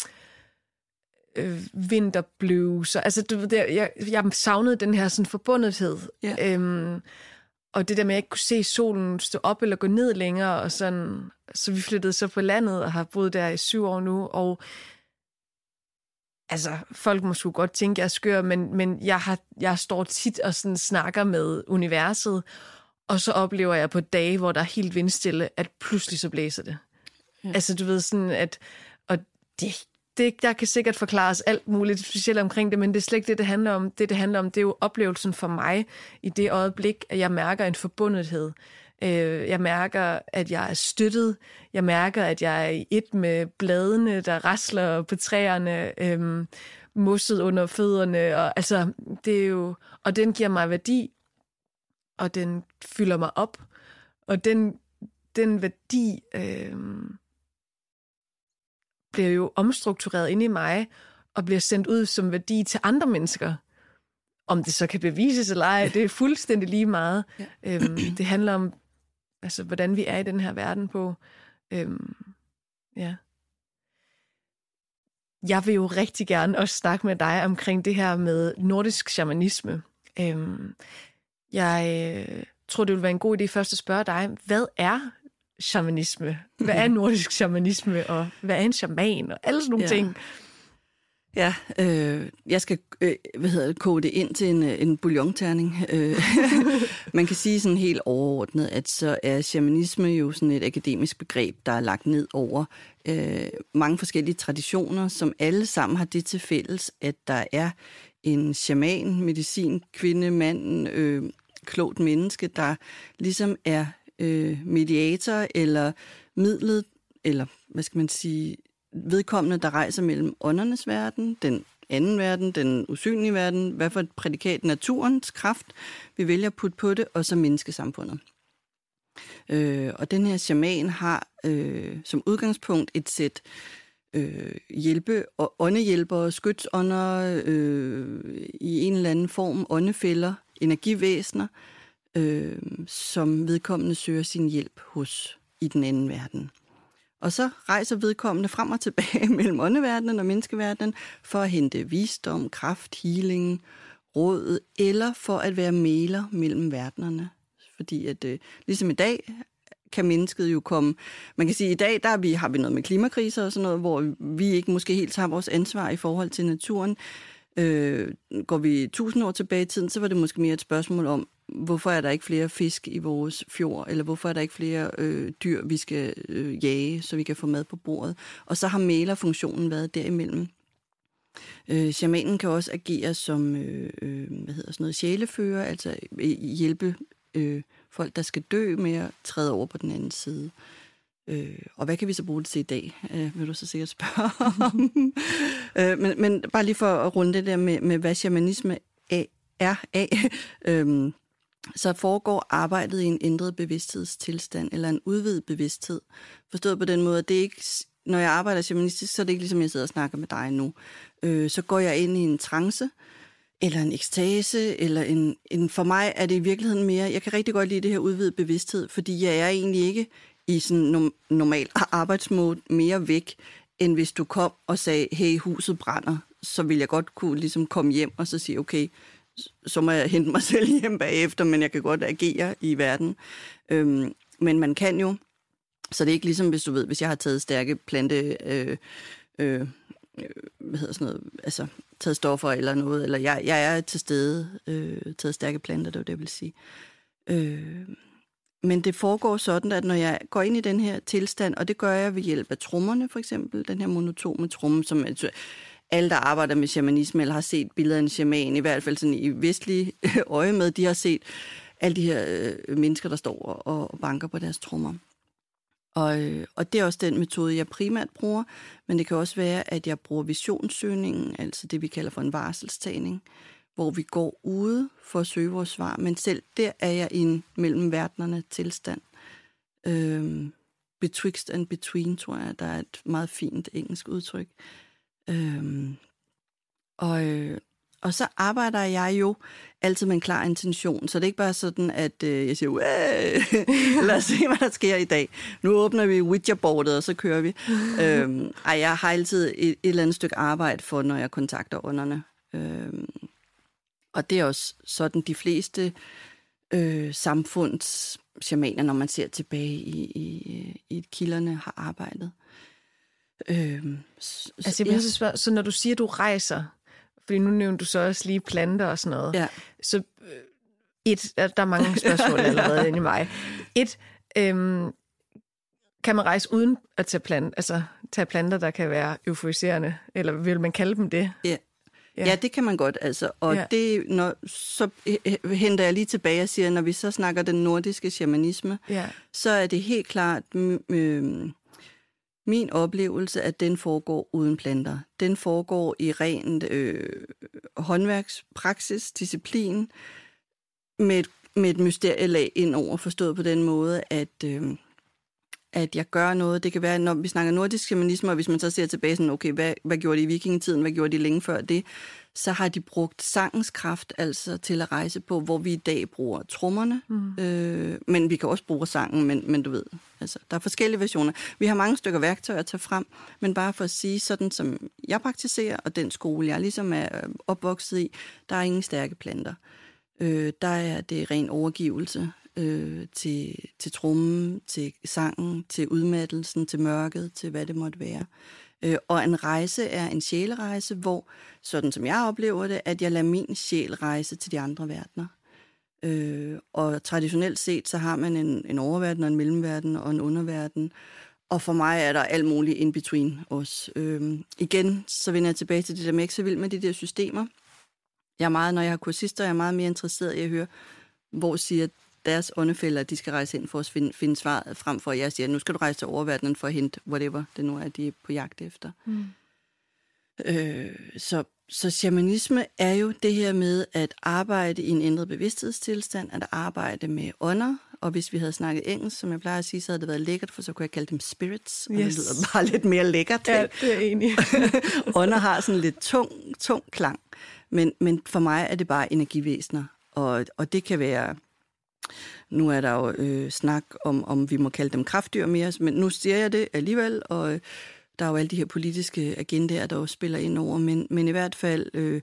vinterblues. Altså, jeg savnede den her sådan forbundethed. Yeah. Og det der med, at jeg ikke kunne se solen stå op eller gå ned længere, og sådan. Så vi flyttede så på landet og har boet der i 7 år nu, og altså, folk må sgu godt tænke, at jeg er skør, men jeg står tit og sådan snakker med universet, og så oplever jeg på dage, hvor der er helt vindstille, at pludselig så blæser det. Ja. Altså, du ved sådan, at og det, der kan sikkert forklares alt muligt specielt omkring det, men det er slet ikke det, det handler om. Det handler om, det er jo oplevelsen for mig i det øjeblik, at jeg mærker en forbundethed. Jeg mærker, at jeg er støttet. Jeg mærker, at jeg er i et med bladene, der rasler på træerne, mosset under fødderne. Og, altså, det er jo, og den giver mig værdi, og den fylder mig op. Og den værdi bliver jo omstruktureret inde i mig, og bliver sendt ud som værdi til andre mennesker. Om det så kan bevises eller ej, det er fuldstændig lige meget. Ja. Det handler om, altså, hvordan vi er i den her verden på. Ja. Jeg vil jo rigtig gerne også snakke med dig omkring det her med nordisk shamanisme. Jeg tror, det ville være en god idé først at spørge dig, hvad er shamanisme? Hvad er nordisk shamanisme, og hvad er en shaman, og alle sådan nogle ting? Ja, jeg skal koge det ind til en bouillonterning. Man kan sige sådan helt overordnet, at så er shamanisme jo sådan et akademisk begreb, der er lagt ned over mange forskellige traditioner, som alle sammen har det til fælles, at der er en shaman, medicin, kvinde, mand, klogt menneske, der ligesom er mediator eller midlet, eller hvad skal man sige, vedkommende, der rejser mellem åndernes verden, den anden verden, den usynlige verden, hvad for et prædikat, naturens kraft, vi vælger at putte på det, og så menneskesamfundet. Og den her shaman har som udgangspunkt et sæt åndehjælpere, skytsånder i en eller anden form, åndefælder, energivæsener, som vedkommende søger sin hjælp hos i den anden verden. Og så rejser vedkommende frem og tilbage mellem åndeverdenen og menneskeverdenen for at hente visdom, kraft, healing, råd, eller for at være mægler mellem verdenerne. Fordi at ligesom i dag kan mennesket jo komme. Man kan sige, at i dag har vi noget med klimakriser og sådan noget, hvor vi ikke måske helt tager vores ansvar i forhold til naturen. Går vi 1000 år tilbage i tiden, så var det måske mere et spørgsmål om, hvorfor er der ikke flere fisk i vores fjord, eller hvorfor er der ikke flere dyr, vi skal jage, så vi kan få mad på bordet. Og så har mæglerfunktionen været derimellem. Shamanen kan også agere som sjælefører, altså hjælpe folk, der skal dø, med at træde over på den anden side. Og hvad kan vi så bruge det til i dag, vil du så sikkert spørge om. Men bare lige for at runde det der med hvad shamanisme er af, så foregår arbejdet i en ændret bevidsthedstilstand, eller en udvidet bevidsthed. Forstået på den måde, at det ikke, når jeg arbejder shamanistisk, så er det ikke ligesom, jeg sidder og snakker med dig nu. Så går jeg ind i en trance, eller en ekstase, eller en for mig er det i virkeligheden mere, jeg kan rigtig godt lide det her udvidet bevidsthed, fordi jeg er egentlig ikke i sådan normal arbejdsmode mere væk, end hvis du kom og sagde, hey, huset brænder, så vil jeg godt kunne ligesom komme hjem og så sige, okay, så må jeg hente mig selv hjem bagefter, men jeg kan godt agere i verden. Men man kan jo, så det er ikke ligesom, hvis du ved, hvis jeg har taget stærke plante, taget stoffer eller noget, eller jeg er til stede, taget stærke planter, det var det, jeg vil sige. Men det foregår sådan, at når jeg går ind i den her tilstand, og det gør jeg ved hjælp af trommerne, for eksempel, den her monotone tromme, som alle, der arbejder med shamanisme, eller har set billeder af en shaman, i hvert fald sådan i vestlige øje med, de har set alle de her mennesker, der står og banker på deres trommer. Og det er også den metode, jeg primært bruger, men det kan også være, at jeg bruger visionssøgningen, altså det, vi kalder for en varselstagning, hvor vi går ude for at søge vores svar, men selv der er jeg i en mellemverdenerne tilstand. Betwixt and between, tror jeg, der er et meget fint engelsk udtryk. Og så arbejder jeg jo altid med en klar intention, så det er ikke bare sådan, at jeg siger, lad os se, hvad der sker i dag. Nu åbner vi Ouija-boardet, og så kører vi. Jeg har altid et eller andet stykke arbejde for, når jeg kontakter ånderne. Og det er også sådan, de fleste samfundsshamaner, når man ser tilbage i kilderne, har arbejdet. Så når du siger, at du rejser, fordi nu nævner du så også lige planter og sådan noget, ja. Så der er mange spørgsmål allerede inde i mig. Kan man rejse uden at tage planter, der kan være euforiserende, eller vil man kalde dem det? Ja. Ja, det kan man godt, altså. Og så henter jeg lige tilbage og siger, når vi så snakker den nordiske shamanisme, så er det helt klart min oplevelse, at den foregår uden planter. Den foregår i rent håndværkspraksis, disciplin, med et mysterielag indover, forstået på den måde, at jeg gør noget. Det kan være, når vi snakker nordisk shamanisme, og hvis man så ser tilbage sådan, okay, hvad gjorde de i vikingetiden, hvad gjorde de længe før det, så har de brugt sangens kraft altså til at rejse på, hvor vi i dag bruger trommerne, men vi kan også bruge sangen, men du ved, altså, der er forskellige versioner. Vi har mange stykker værktøjer at tage frem, men bare for at sige, sådan som jeg praktiserer, og den skole, jeg ligesom er opvokset i, der er ingen stærke planter. Der er det ren overgivelse til trommen, til sangen, til udmattelsen, til mørket, til hvad det måtte være. Og en rejse er en sjælerejse, hvor, sådan som jeg oplever det, at jeg lader min sjæl rejse til de andre verdener. Og traditionelt set, så har man en oververden og en mellemverden og en underverden. Og for mig er der alt muligt in between os. Igen, så vender jeg tilbage til det der med, ikke så vild med de der systemer. Når jeg har kursister, jeg er meget mere interesseret i at høre, hvor siger deres åndefælder, at de skal rejse ind for at finde svaret, frem for at jeg siger, nu skal du rejse til oververdenen for at hente whatever det nu er, de er på jagt efter. Så shamanisme er jo det her med at arbejde i en ændret bevidsthedstilstand, at arbejde med ånder, og hvis vi havde snakket engelsk, som jeg plejer at sige, så havde det været lækkert, for så kunne jeg kalde dem spirits, og det lyder bare lidt mere lækkert. Ja, det er enig. Ånder har sådan lidt tung klang, men for mig er det bare energivæsener, og det kan være. Nu er der jo snak om vi må kalde dem kraftdyr mere, men nu siger jeg det alligevel, og der er jo alle de her politiske agendaer, der jo spiller ind over, men i hvert fald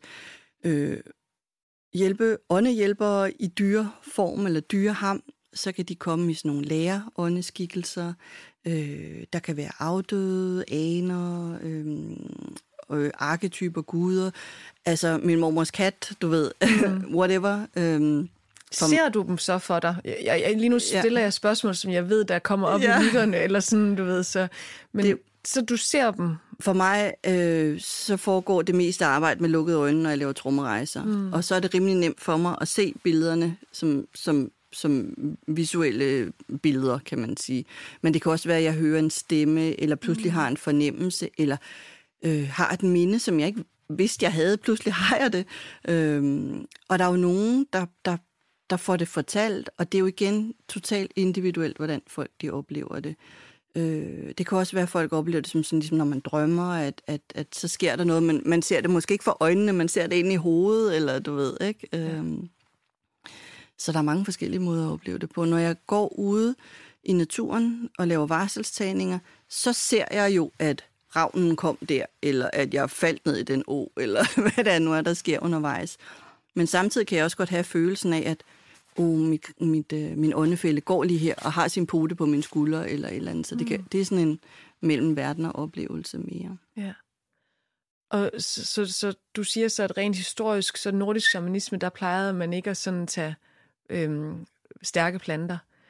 åndehjælpere i dyreform eller dyreham, så kan de komme i sådan nogle lærer-åndeskikkelser. Der kan være afdøde, aner, arketyper, guder. Altså min mormors kat, du ved, whatever. Ser du dem så for dig? Lige nu stiller jeg spørgsmål, som jeg ved, der kommer op i lytterne, eller sådan, du ved, så. Men så du ser dem? For mig, så foregår det meste arbejde med lukkede øjne, når jeg laver trommerejser. Og så er det rimelig nemt for mig at se billederne som visuelle billeder, kan man sige. Men det kan også være, at jeg hører en stemme, eller pludselig har en fornemmelse, eller har et minde, som jeg ikke vidste, jeg havde. Pludselig har jeg det. Og der er jo nogen, der får det fortalt, og det er jo igen totalt individuelt, hvordan folk de oplever det. Det kan også være, at folk oplever det som sådan, ligesom når man drømmer, at så sker der noget, men man ser det måske ikke for øjnene, man ser det ind i hovedet, eller du ved, ikke? Så der er mange forskellige måder at opleve det på. Når jeg går ude i naturen og laver varselstagninger, så ser jeg jo, at ravnen kom der, eller at jeg faldt ned i den å, eller hvad der nu er, der sker undervejs. Men samtidig kan jeg også godt have følelsen af, at min åndefælde går lige her og har sin pote på min skulder eller et eller andet. Så det er sådan en mellemverdener oplevelse mere. Ja. Og så du siger så, at rent historisk, så nordisk shamanisme, der plejede man ikke at sådan tage stærke planter.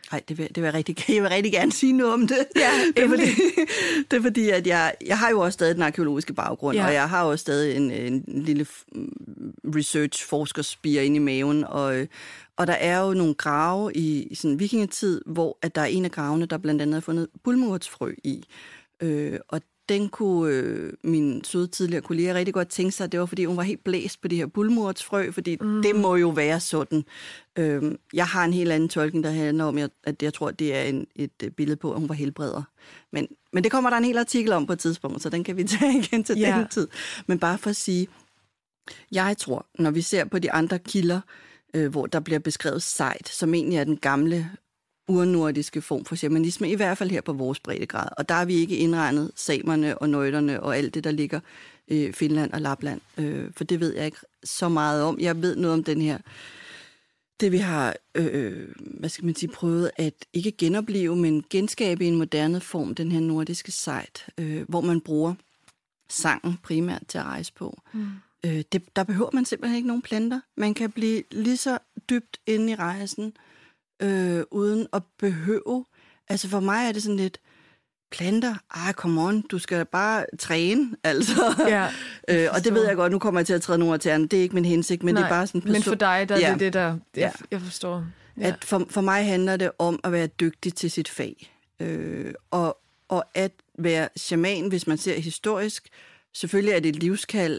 Nej, jeg vil rigtig gerne sige noget om det. Ja, det er fordi, at jeg har jo også stadig den arkeologiske baggrund, og jeg har også stadig en lille research-forskerspire inde i maven, og der er jo nogle grave i sådan vikingetid, hvor at der er en af gravene, der blandt andet er fundet bulmurtsfrø i. Og den kunne min søde tidligere kollega rigtig godt tænke sig, at det var, fordi hun var helt blæst på de her bulmurtsfrø, fordi det må jo være sådan. Jeg har en helt anden tolkning, der handler om, at jeg tror, det er et billede på, at hun var helbreder. Men det kommer der en hel artikel om på et tidspunkt, så den kan vi tage igen til den tid. Men bare for at sige, jeg tror, når vi ser på de andre kilder, hvor der bliver beskrevet sejt, som egentlig er den gamle urnordiske form for shamanisme, i hvert fald her på vores breddegrad. Og der er vi ikke indregnet samerne og nøjderne og alt det, der ligger i Finland og Lapland. For det ved jeg ikke så meget om. Jeg ved noget om den her, det vi har, prøvet at ikke genopleve, men genskabe i en moderne form, den her nordiske sejt, hvor man bruger sangen primært til at rejse på. Der behøver man simpelthen ikke nogen planter. Man kan blive lige så dybt inde i rejsen, uden at behøve. Altså for mig er det sådan lidt, planter, come on, du skal bare træne, altså. Ja, og det ved jeg godt, nu kommer jeg til at træde nogle af tæerne, det er ikke min hensigt, men det er bare sådan... Men for dig, der er det der, jeg forstår. Ja. At for mig handler det om at være dygtig til sit fag, og at være shaman, hvis man ser historisk, selvfølgelig er det et livskald,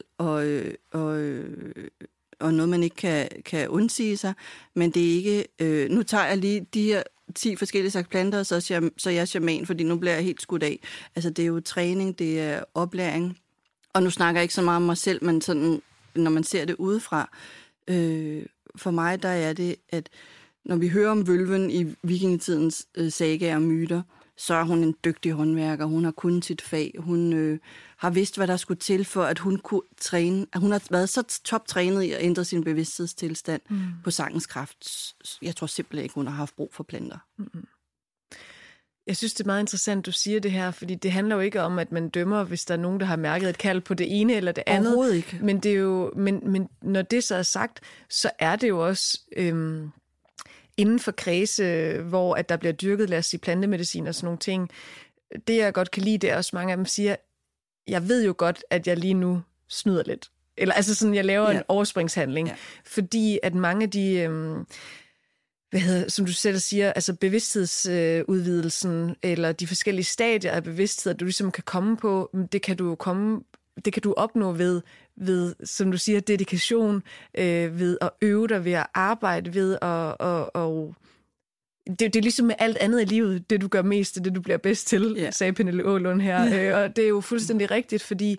og noget, man ikke kan undsige sig, men det er ikke... nu tager jeg lige de her 10 forskellige slags planter, og så er jeg shaman, fordi nu bliver jeg helt skudt af. Altså, det er jo træning, det er oplæring, og nu snakker jeg ikke så meget om mig selv, men sådan, når man ser det udefra, for mig, der er det, at når vi hører om vølven i vikingetidens sagaer og myter, så er hun en dygtig håndværker. Hun har kunnet sit fag. Hun har vidst, hvad der skulle til for, at hun kunne træne. Hun har været så toptrænet i at ændre sin bevidsthedstilstand på sangens kraft. Jeg tror simpelthen ikke, hun har haft brug for planter. Jeg synes, det er meget interessant, du siger det her, fordi det handler jo ikke om, at man dømmer, hvis der er nogen, der har mærket et kald på det ene eller det andet. Overhovedet ikke. Men, det er jo, men når det så er sagt, så er det jo også... inden for kredse, hvor at der bliver dyrket, lad os sige, plantemedicin og sådan nogle ting. Det, jeg godt kan lide, det er også, mange af dem siger, jeg ved jo godt, at jeg lige nu snyder lidt. Eller altså sådan, jeg laver en overspringshandling. Ja. Fordi at mange af de, som du selv siger, altså bevidsthedsudvidelsen, eller de forskellige stadier af bevidsthed, at du ligesom kan komme på, det kan du opnå ved, som du siger, dedikation, ved at øve dig, ved at arbejde, ved at det er ligesom med alt andet i livet, det du gør mest, det du bliver bedst til, sagde Pernille Aalund her. Og det er jo fuldstændig rigtigt, fordi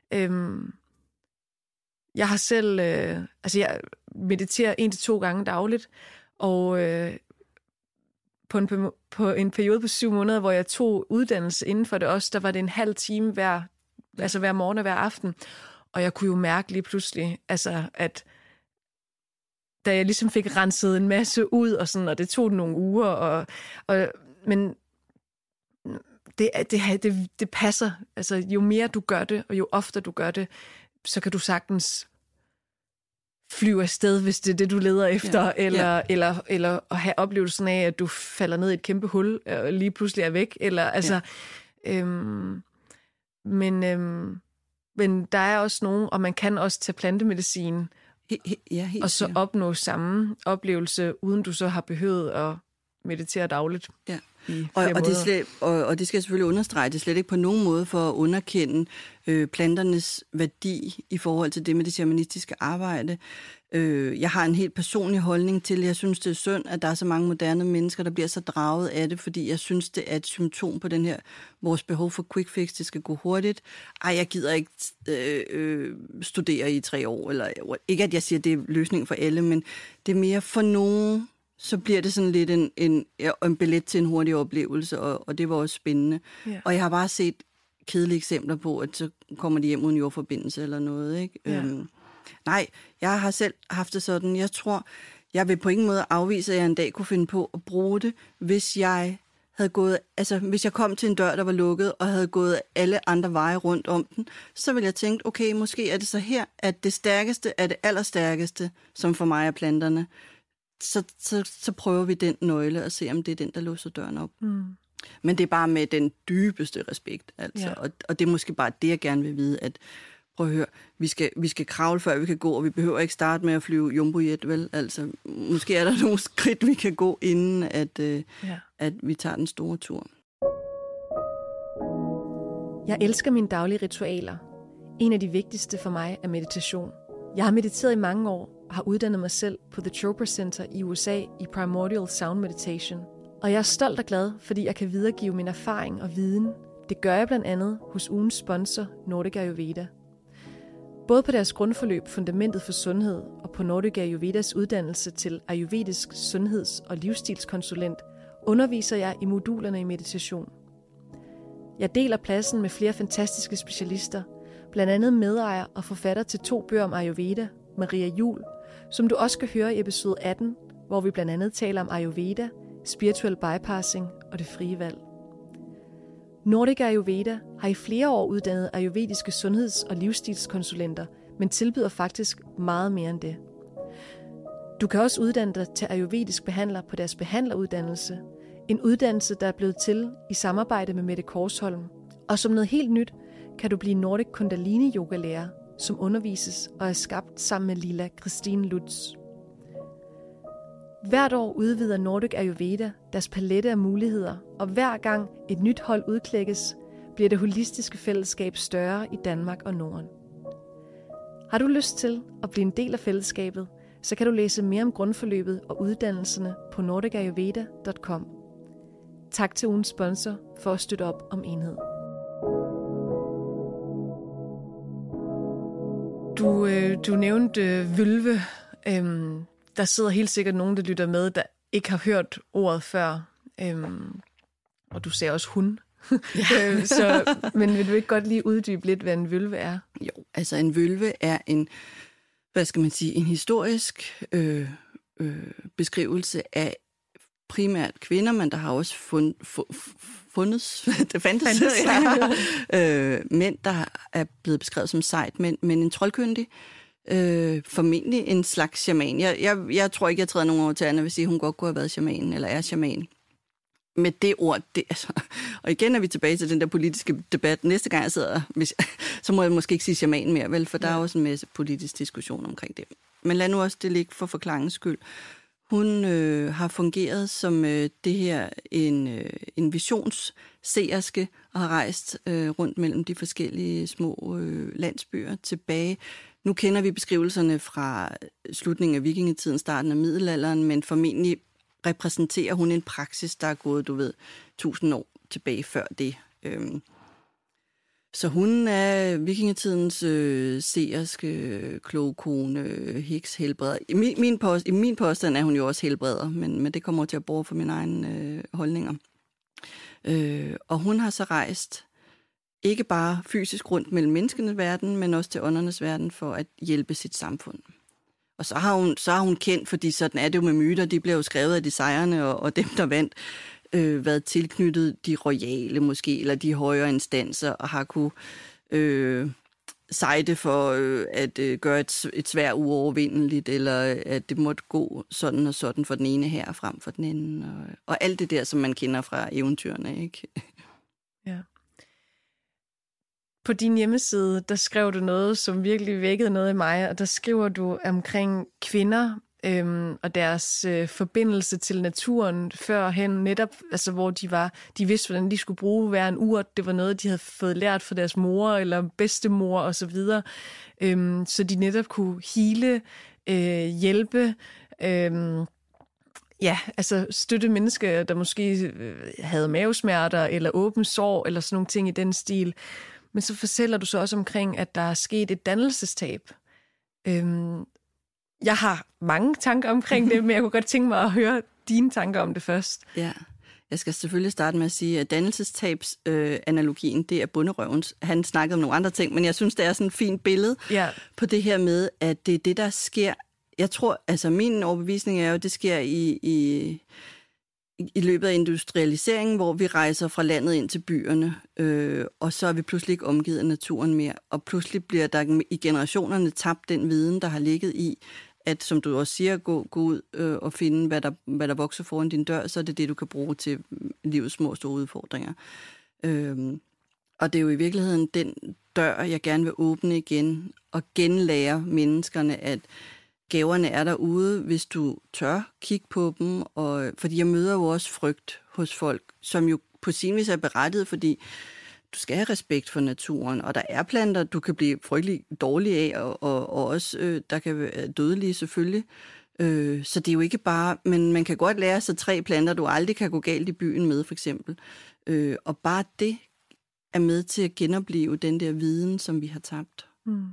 jeg har selv, jeg mediterer 1 til 2 gange dagligt, og på en periode på 7 måneder, hvor jeg tog uddannelse inden for det også, der var det en halv time hver morgen og hver aften. Og jeg kunne jo mærke lige pludselig, altså, at da jeg ligesom fik renset en masse ud, og sådan, og det tog nogle uger, men det passer. Altså, jo mere du gør det, og jo oftere du gør det, så kan du sagtens flyve afsted, hvis det er det, du leder efter, eller at have oplevelsen af, at du falder ned i et kæmpe hul, og lige pludselig er væk, eller altså... Men der er også nogen, og man kan også tage plantemedicin, og så opnå samme oplevelse, uden du så har behøvet at meditere dagligt. Ja. Og det skal jeg selvfølgelig understrege, det er slet ikke på nogen måde for at underkende planternes værdi i forhold til det med det shamanistiske arbejde. Jeg har en helt personlig holdning til, jeg synes, det er synd, at der er så mange moderne mennesker, der bliver så draget af det, fordi jeg synes, det er et symptom på den her, vores behov for quick fix, det skal gå hurtigt. Jeg gider ikke studere i 3 år, eller ikke at jeg siger, at det er løsningen for alle, men det er mere for nogen, så bliver det sådan lidt en billet til en hurtig oplevelse, og det var også spændende. Ja. Og jeg har bare set kedelige eksempler på, at så kommer de hjem uden jordforbindelse eller noget, ikke? Ja. Nej, jeg har selv haft det sådan. Jeg tror, jeg vil på ingen måde afvise, at jeg en dag kunne finde på at bruge det, hvis jeg kom til en dør, der var lukket, og havde gået alle andre veje rundt om den, så ville jeg tænke, okay, måske er det så her, at det stærkeste er det allerstærkeste, som for mig er planterne. så prøver vi den nøgle og se, om det er den, der låser døren op. Men det er bare med den dybeste respekt, altså. Ja. Og det er måske bare det, jeg gerne vil vide, at prøv at høre, vi skal kravle, før vi kan gå, og vi behøver ikke starte med at flyve jumbojet, vel? Altså, måske er der nogle skridt, vi kan gå, inden at vi tager den store tur. Jeg elsker mine daglige ritualer. En af de vigtigste for mig er meditation. Jeg har mediteret i mange år og har uddannet mig selv på The Chopra Center i USA i Primordial Sound Meditation. Og jeg er stolt og glad, fordi jeg kan videregive min erfaring og viden. Det gør jeg blandt andet hos ugens sponsor, Nordic Ayurveda. Både på deres grundforløb Fundamentet for Sundhed og på Nordic Ayurvedas uddannelse til ayurvedisk sundheds- og livsstilskonsulent underviser jeg i modulerne i meditation. Jeg deler pladsen med flere fantastiske specialister, blandt andet medejer og forfatter til 2 bøger om Ayurveda, Maria Juhl, som du også skal høre i episode 18, hvor vi blandt andet taler om Ayurveda, spiritual bypassing og det frie valg. Nordic Ayurveda har i flere år uddannet ayurvediske sundheds- og livsstilskonsulenter, men tilbyder faktisk meget mere end det. Du kan også uddanne dig til ayurvedisk behandler på deres behandleruddannelse, en uddannelse, der er blevet til i samarbejde med Mette Korsholm. Og som noget helt nyt, kan du blive Nordic Kundalini yogalærer, som undervises og er skabt sammen med Lila Christine Lutz. Hvert år udvider Nordic Ayurveda deres palette af muligheder, og hver gang et nyt hold udklækkes, bliver det holistiske fællesskab større i Danmark og Norden. Har du lyst til at blive en del af fællesskabet, så kan du læse mere om grundforløbet og uddannelserne på nordicayurveda.com. Tak til ugens sponsor for at støtte op om enhed. Du nævnte vølve. Der sidder helt sikkert nogen, der lytter med, der ikke har hørt ordet før. Og du sagde også hun. Ja. Men vil du ikke godt lige uddybe lidt, hvad en vølve er? Jo, altså en vølve er en historisk beskrivelse af primært kvinder, men der har også fundet mænd, der er blevet beskrevet som sejt, men en troldkyndig, formentlig en slags shaman. Jeg tror ikke, jeg træder nogen over til Anna, vil sige, hun godt kunne have været shaman, eller er shaman. Med det ord, og igen er vi tilbage til den der politiske debat. Næste gang jeg sidder, så må jeg måske ikke sige shaman mere, vel, for der er også en masse politisk diskussion omkring det. Men lad nu også det ligge for forklaringens skyld. Hun har fungeret som det her en visionsseerske og har rejst rundt mellem de forskellige små landsbyer tilbage. Nu kender vi beskrivelserne fra slutningen af vikingetiden, starten af middelalderen, men formentlig repræsenterer hun en praksis, der er gået, 1000 år tilbage før det. Så hun er vikingetidens seerske, kloge kone, heks, helbreder. I min påstand er hun jo også helbreder, men det kommer til at bruge for mine egne holdninger. Og hun har så rejst ikke bare fysisk rundt mellem menneskenes verden, men også til åndernes verden for at hjælpe sit samfund. Og så har hun kendt, fordi sådan er det jo med myter, de bliver jo skrevet af de sejrene og dem, der vandt, været tilknyttet de royale måske, eller de højere instanser, og har kunne sejte for at gøre et sværd uovervindeligt, eller at det måtte gå sådan og sådan for den ene her frem for den anden, og alt det der, som man kender fra eventyrene, ikke? Ja. På din hjemmeside, der skrev du noget, som virkelig vækkede noget i mig, og der skriver du omkring kvinder og deres forbindelse til naturen førhen, netop altså, hvor de vidste, hvordan de skulle bruge hver en urt. Det var noget, de havde fået lært fra deres mor eller bedstemor osv., så de netop kunne hele, hjælpe, støtte mennesker, der måske havde mavesmerter eller åbne sår eller sådan nogle ting i den stil. Men så fortæller du så også omkring, at der er sket et dannelsestab. Jeg har mange tanker omkring det, men jeg kunne godt tænke mig at høre dine tanker om det først. Ja, jeg skal selvfølgelig starte med at sige, at dannelsestabs-analogien, det er bunderøvens. Han snakkede om nogle andre ting, men jeg synes, det er sådan et fint billede på det her med, at det er det, der sker. Jeg tror, altså min overbevisning er jo, at det sker i løbet af industrialiseringen, hvor vi rejser fra landet ind til byerne, og så er vi pludselig ikke omgivet af naturen mere, og pludselig bliver der i generationerne tabt den viden, der har ligget i at, som du også siger, gå ud og finde, hvad der vokser foran din dør, så er det det, du kan bruge til livets små store udfordringer. Og det er jo i virkeligheden den dør, jeg gerne vil åbne igen, og genlære menneskerne, at gaverne er derude, hvis du tør kigge på dem, fordi jeg møder jo også frygt hos folk, som jo på sin vis er berettiget, fordi du skal have respekt for naturen, og der er planter, du kan blive frygtelig dårlig af, og også der kan være dødelige selvfølgelig. Så det er jo ikke bare, men man kan godt lære sig 3 planter, du aldrig kan gå galt i byen med, for eksempel. Og bare det er med til at genopleve den der viden, som vi har tabt.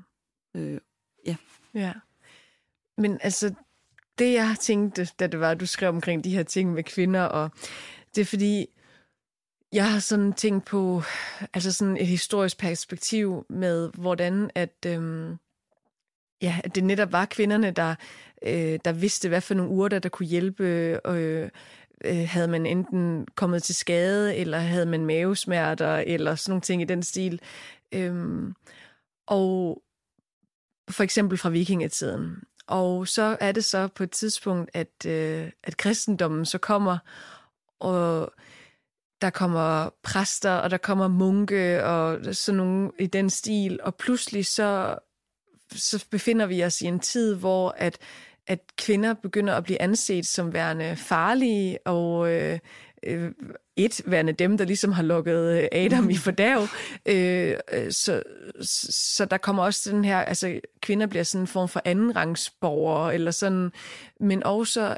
Ja. Men altså, det jeg tænkte, da det var, at du skrev omkring de her ting med kvinder, og det er fordi, jeg har sådan tænkt på altså sådan et historisk perspektiv med, hvordan at det netop var kvinderne, der vidste, hvad for nogle urter, der kunne hjælpe. Havde man enten kommet til skade, eller havde man mavesmerter, eller sådan nogle ting i den stil. Og for eksempel fra vikingetiden. Og så er det så på et tidspunkt, at kristendommen så kommer, og der kommer præster, og der kommer munke, og sådan nogle i den stil. Og pludselig så befinder vi os i en tid, hvor at kvinder begynder at blive anset som værende farlige, og værende dem, der ligesom har lukket Adam i fordærv. Så der kommer også den her, altså kvinder bliver sådan en form for andenrangsborgere, eller sådan, men også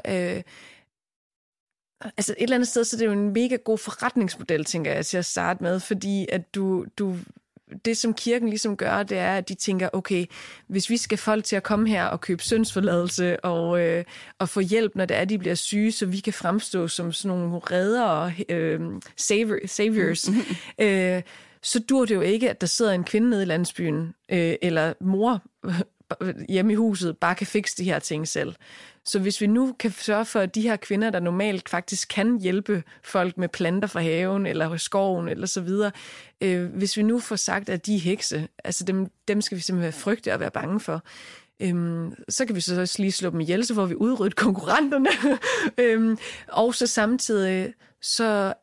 altså et eller andet sted, så det er jo en mega god forretningsmodel, tænker jeg, til at starte med, fordi at du det, som kirken ligesom gør, det er, at de tænker, okay, hvis vi skal folk til at komme her og købe syndsforladelse og få hjælp, når det er, de bliver syge, så vi kan fremstå som sådan nogle reddere, saviors, så dur det jo ikke, at der sidder en kvinde nede i landsbyen, eller mor hjemme i huset, bare kan fikse de her ting selv. Så hvis vi nu kan sørge for, at de her kvinder, der normalt faktisk kan hjælpe folk med planter fra haven, eller skoven, eller så videre, hvis vi nu får sagt, at de er hekse, altså dem skal vi simpelthen frygte og være bange for, så kan vi så også lige slå dem ihjel, så får vi udryddet konkurrenterne. Og så samtidig, så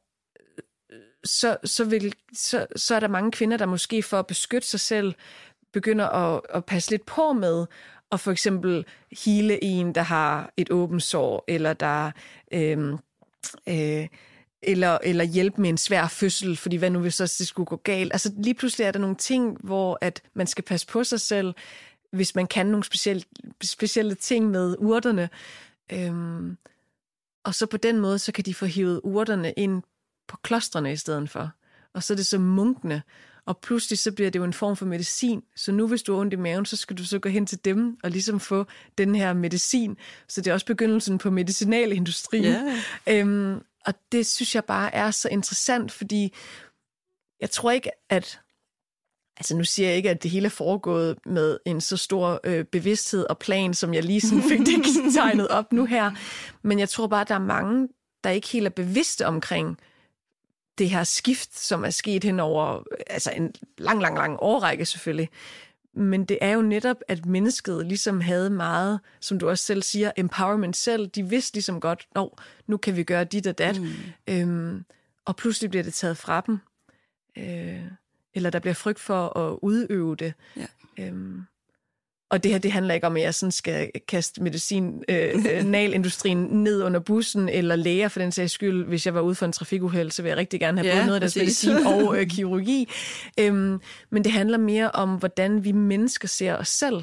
er der mange kvinder, der måske for at beskytte sig selv, begynder at passe lidt på med, og for eksempel hele en, der har et åbent sår, eller der eller hjælpe med en svær fødsel, fordi hvad nu hvis så det skulle gå galt. Altså lige pludselig er der nogle ting, hvor at man skal passe på sig selv, hvis man kan nogle specielle ting med urterne. Og så på den måde, så kan de få hivet urterne ind på klostrene i stedet for. Og så er det så munkene. Og pludselig så bliver det jo en form for medicin. Så nu hvis du har ondt i maven, så skal du så gå hen til dem og ligesom få den her medicin. Så det er også begyndelsen på medicinalindustrien. Yeah. Og det synes jeg bare er så interessant, fordi jeg tror ikke, at... Altså nu siger jeg ikke, at det hele er foregået med en så stor bevidsthed og plan, som jeg lige sådan fik det tegnet op nu her. Men jeg tror bare, at der er mange, der ikke helt er bevidste omkring det her skift, som er sket hen over altså en lang årrække selvfølgelig. Men det er jo netop, at mennesket ligesom havde meget, som du også selv siger, empowerment selv. De vidste ligesom godt, nu kan vi gøre dit og dat. Og pludselig bliver det taget fra dem. Eller der bliver frygt for at udøve det. Ja. Og det her, det handler ikke om, at jeg sådan skal kaste medicinalindustrien ned under bussen, eller læger for den sags skyld. Hvis jeg var ude for en trafikuheld, så vil jeg rigtig gerne have både noget af deres medicin og kirurgi. Men det handler mere om, hvordan vi mennesker ser os selv,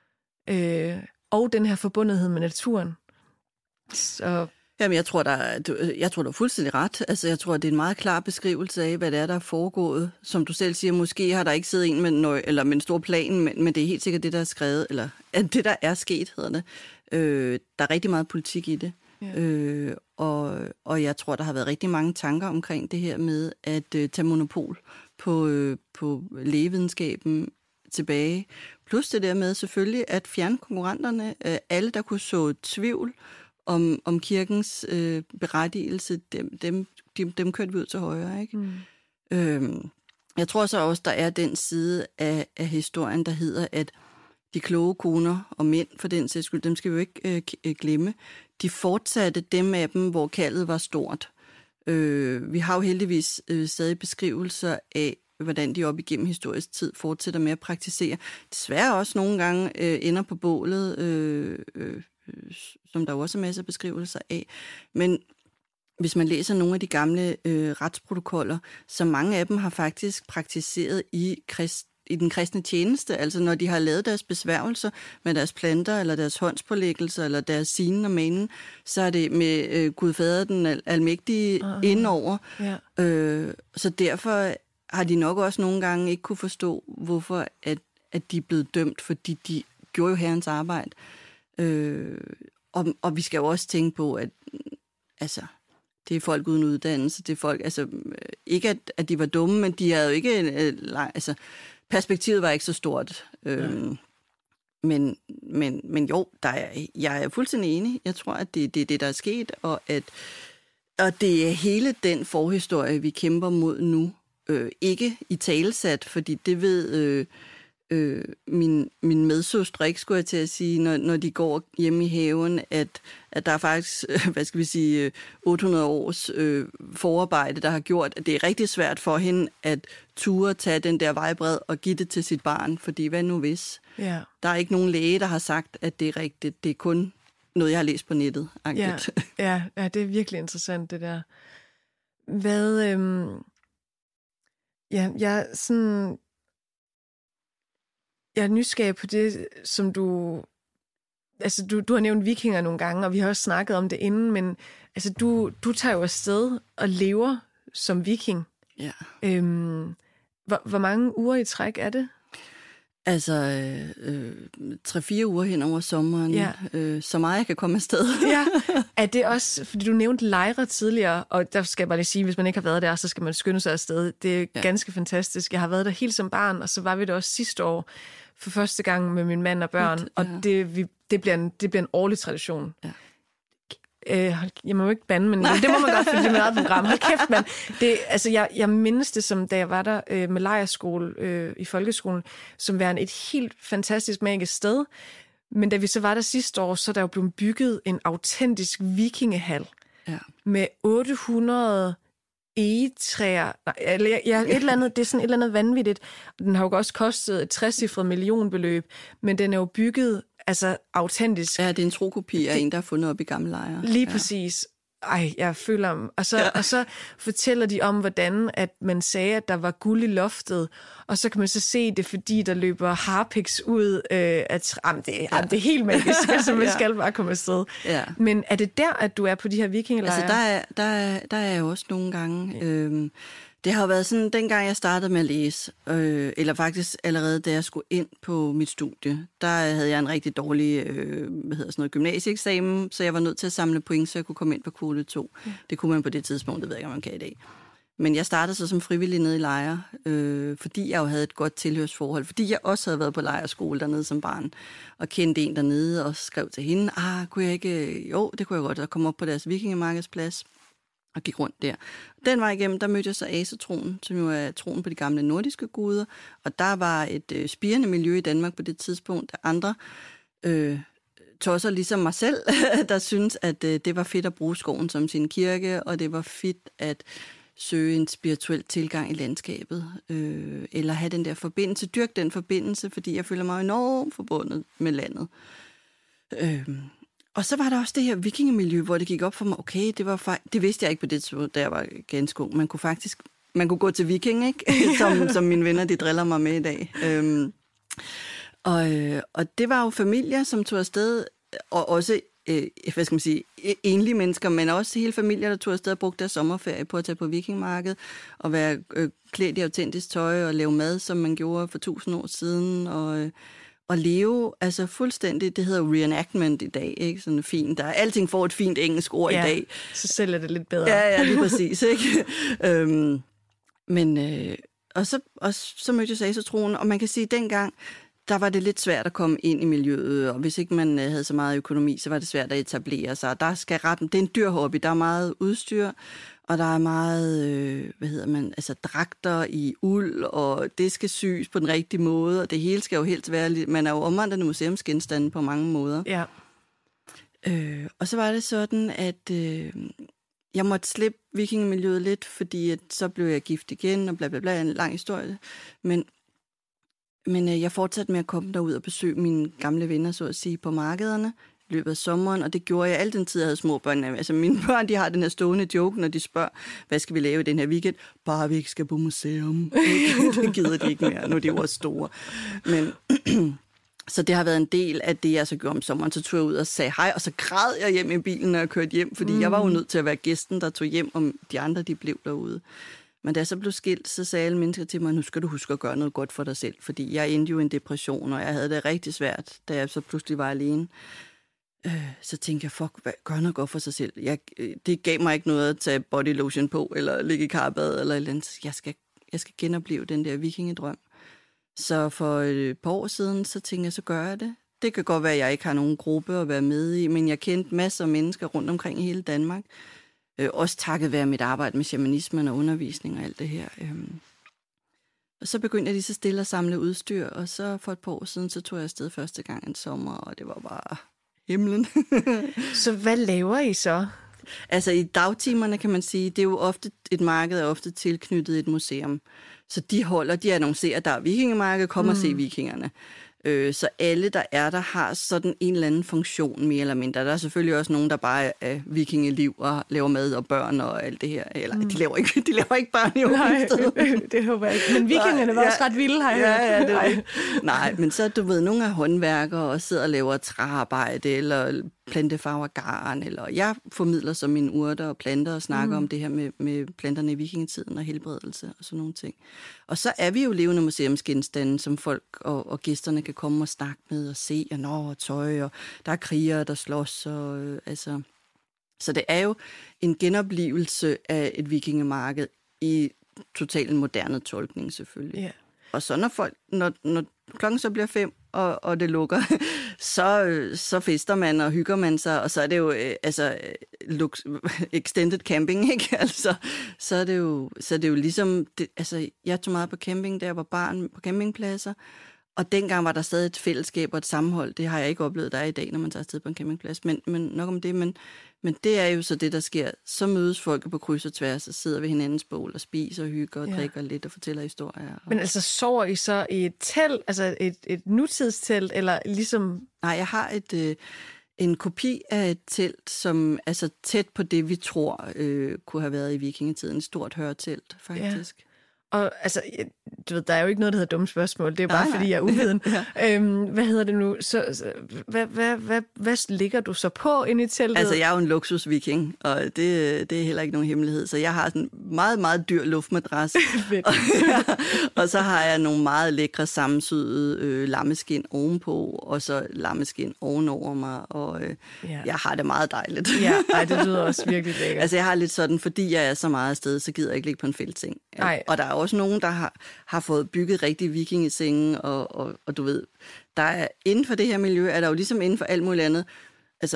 og den her forbundethed med naturen. Så... Jamen, jeg tror, du er fuldstændig ret. Altså, jeg tror, det er en meget klar beskrivelse af, hvad det er, der er foregået. Som du selv siger, måske har der ikke siddet en med en stor plan, men det er helt sikkert det, der er skrevet, eller det, der er sket, hedder det. Der er rigtig meget politik i det. Ja. Og jeg tror, der har været rigtig mange tanker omkring det her med at tage monopol på lægevidenskaben tilbage. Plus det der med selvfølgelig at fjerne konkurrenterne. Alle, der kunne så tvivl om kirkens berettigelse, dem kørte vi ud til højre, ikke? Jeg tror så også, der er den side af historien, der hedder, at de kloge koner og mænd, for den sags skyld, dem skal vi jo ikke glemme, de fortsatte dem af dem, hvor kaldet var stort. Vi har jo heldigvis stadig beskrivelser af, hvordan de op igennem historisk tid fortsætter med at praktisere. Desværre også nogle gange ender på bålet, som der også er masser af beskrivelser af. Men hvis man læser nogle af de gamle retsprotokoller, så mange af dem har faktisk praktiseret i den kristne tjeneste, altså når de har lavet deres besværgelser med deres planter, eller deres håndspålæggelser, eller deres sinen og manen, så er det med Gud Fader den almægtige indover. Yeah. Så derfor har de nok også nogle gange ikke kunne forstå, hvorfor at de er blevet dømt, fordi de gjorde jo herrens arbejde. Og vi skal jo også tænke på, at altså, det er folk uden uddannelse, det er folk, altså ikke at de var dumme, men de havde jo ikke, altså perspektivet var ikke så stort. Men jo, jeg er fuldstændig enig. Jeg tror, at det er det, der er sket, og det er hele den forhistorie, vi kæmper mod nu, ikke i talesat, fordi det ved min medsøstre ikke, skulle jeg til at sige, når de går hjemme i haven, at der er faktisk, 800 års forarbejde, der har gjort, at det er rigtig svært for hende at ture tage den der vejbred og give det til sit barn, fordi hvad nu hvis? Yeah. Der er ikke nogen læge, der har sagt, at det er rigtigt. Det er kun noget, jeg har læst på nettet. Ja, det er virkelig interessant, det der. Jeg er nysgerrig på det, som du har nævnt vikinger nogle gange, og vi har også snakket om det inden, men altså, du tager jo afsted og lever som viking. Ja. Hvor mange uger i træk er det? Altså 3-4 uger hen over sommeren, så meget jeg kan komme afsted. Ja. Er det også, fordi du nævnte lejre tidligere, og der skal jeg bare lige sige, hvis man ikke har været der, så skal man skynde sig afsted. Det er ganske fantastisk. Jeg har været der helt som barn, og så var vi der også sidste år for første gang med min mand og børn, og det bliver en årlig tradition. Ja. Jeg må jo ikke bande, men det må man godt, fordi det er mit eget program. Hold kæft, mand. Jeg mindes det, som da jeg var der med lejrskole i folkeskolen, som værende et helt fantastisk magisk sted. Men da vi så var der sidste år, så er der jo blevet bygget en autentisk vikingehal med 800 egetræer. Et eller andet, det er sådan et eller andet vanvittigt. Den har jo også kostet et 60-cifret millionbeløb, men den er jo bygget autentisk. Ja, det er en trokopi af en, der er fundet op i gamle lejre. Lige præcis. Ej, jeg føler ham. Og så fortæller de om, hvordan at man sagde, at der var guld i loftet, og så kan man så se det, fordi der løber harpiks ud. Det er helt magisk, så man skal bare komme afsted. Ja. Men er det der, at du er på de her vikingelejre? Altså, der er jeg også nogle gange. Det har jo været sådan, dengang jeg startede med at læse, eller faktisk allerede da jeg skulle ind på mit studie, der havde jeg en rigtig dårlig gymnasieeksamen, så jeg var nødt til at samle point, så jeg kunne komme ind på kvote 2. Ja. Det kunne man på det tidspunkt, det ved jeg ikke, om man kan i dag. Men jeg startede så som frivillig nede i lejre, fordi jeg jo havde et godt tilhørsforhold, fordi jeg også havde været på lejrskole dernede som barn, og kendte en dernede og skrev til hende, kunne jeg ikke, jo, det kunne jeg godt, og komme op på deres vikingemarkedsplads. Og gik rundt der. Den vej igennem, der mødte jeg så asetroen, som jo er troen på de gamle nordiske guder. Og der var et spirende miljø i Danmark på det tidspunkt, der andre tosser ligesom mig selv, der synes, at det var fedt at bruge skoven som sin kirke, og det var fedt at søge en spirituel tilgang i landskabet, eller have den der forbindelse, dyrke den forbindelse, fordi jeg føler mig enormt forbundet med landet. Og så var der også det her vikingemiljø, hvor det gik op for mig, okay, det vidste jeg ikke på det tidspunkt, da jeg var ganske ung. Man kunne gå til viking, ikke? som mine venner, de driller mig med i dag. Og det var jo familier, som tog afsted, og også, enlige mennesker, men også hele familier, der tog afsted og brugte deres sommerferie på at tage på vikingmarked, og være klædt i autentisk tøj, og lave mad, som man gjorde for 1000 år siden, og leve, altså fuldstændig, det hedder reenactment i dag, ikke? Sådan fint. Alting får et fint engelsk ord i dag. Så sælger det lidt bedre. Ja, lige præcis, ikke? Og så mødte jeg asetroen, og man kan sige, dengang, der var det lidt svært at komme ind i miljøet, og hvis ikke man havde så meget økonomi, så var det svært at etablere sig. Det er en dyr hobby, der er meget udstyr, og der er meget, dragter i uld, og det skal syes på den rigtige måde, og det hele skal jo helst være, man er jo omvandrende museumsgenstande på mange måder. Ja. Og så var det sådan, at jeg måtte slippe vikingemiljøet lidt, fordi at så blev jeg gift igen, og bla bla bla, en lang historie. Men jeg fortsatte med at komme derud og besøge mine gamle venner, så at sige, på markederne i løbet af sommeren, og det gjorde jeg al den tid, jeg havde små børn. Altså mine børn, de har den her stående joke, når de spørger, hvad skal vi lave i den her weekend? Bare vi ikke skal på museum. Det gider de ikke mere, nu er de jo også store. Men så det har været en del af det, jeg så gjorde om sommeren. Så tog jeg ud og sagde hej, og så græd jeg hjem i bilen, når jeg kørte hjem, fordi jeg var jo nødt til at være gæsten, der tog hjem, om de andre, de blev derude. Men da jeg så blev skilt, så sagde alle mennesker til mig, nu skal du huske at gøre noget godt for dig selv, fordi jeg endte jo i en depression, og jeg havde det rigtig svært, da jeg så pludselig var alene. Så tænkte jeg, gør noget godt for sig selv. Det gav mig ikke noget at tage body lotion på, eller ligge i karbad, eller et eller andet. Jeg skal genopleve den der vikingedrøm. Så for et par år siden, så tænkte jeg, så gør jeg det. Det kan godt være, at jeg ikke har nogen gruppe at være med i, men jeg kendte masser af mennesker rundt omkring i hele Danmark. Også takket være mit arbejde med shamanismen og undervisning og alt det her. Og så begyndte jeg lige så stille at samle udstyr, og så for et par år siden, så tog jeg afsted første gang en sommer, og det var bare himlen. Så hvad laver I så? Altså i dagtimerne kan man sige, det er jo ofte, et marked er ofte tilknyttet et museum. Så de annoncerer, der er vikingemarked, kom og se vikingerne. Så alle, der er der, har sådan en eller anden funktion, mere eller mindre. Der er selvfølgelig også nogen, der bare er vikingeliv og laver mad og børn og alt det her. Eller, de laver ikke børn i Nej, det håber jeg ikke. Men vikingerne var også ret vilde, har jeg hørt. Ja, det. Nej, men så du ved, nogle af håndværkere og sidder og laver træarbejde, eller plantefarver garn, eller jeg formidler så mine urter og planter og snakker om det her med planterne i vikingetiden og helbredelse og sådan nogle ting. Og så er vi jo levende museumsgenstande, som folk og gæsterne kan komme og snakke med og se, og tøj, og der er krigere, der slås, og så det er jo en genoplevelse af et vikingemarked i totalt moderne tolkning selvfølgelig. Yeah. Og så når klokken så bliver 5, og det lukker, så fester man og hygger man sig, og så er det jo extended camping, ikke? Altså, så er det jo ligesom, jeg tog meget på camping, da jeg var barn på campingpladser, og dengang var der stadig et fællesskab og et sammenhold. Det har jeg ikke oplevet, der er i dag, når man tager afsted på en campingplads. Men nok om det, men det er jo så det, der sker. Så mødes folk på kryds og tværs, og sidder ved hinandens bål og spiser og hygger og drikker lidt og fortæller historier. Men altså, sover I så i et telt, altså et nutidstelt, eller ligesom... Nej, jeg har en kopi af et telt, som er så tæt på det, vi tror kunne have været i vikingetiden. Et stort hørtelt, faktisk. Ja. Og altså, du ved, der er jo ikke noget, der hedder dumme spørgsmål. Det er bare, fordi jeg er uviden. Ja. Hvad hedder det nu? Hvad ligger du så på inde i teltet? Altså, jeg er jo en luksusviking, og det er heller ikke nogen hemmelighed. Så jeg har sådan en meget, meget dyr luftmadras. Og så har jeg nogle meget lækre sammensyede lammeskin ovenpå, og så lammeskin ovenover mig, og jeg har det meget dejligt. Ja, det lyder også virkelig lækkert. Altså, jeg har lidt sådan, fordi jeg er så meget afsted, så gider jeg ikke ligge på en feltseng. Og der er også nogen, der har fået bygget rigtig vikingesenge, og du ved, der er inden for det her miljø, er der jo ligesom inden for alt muligt andet, altså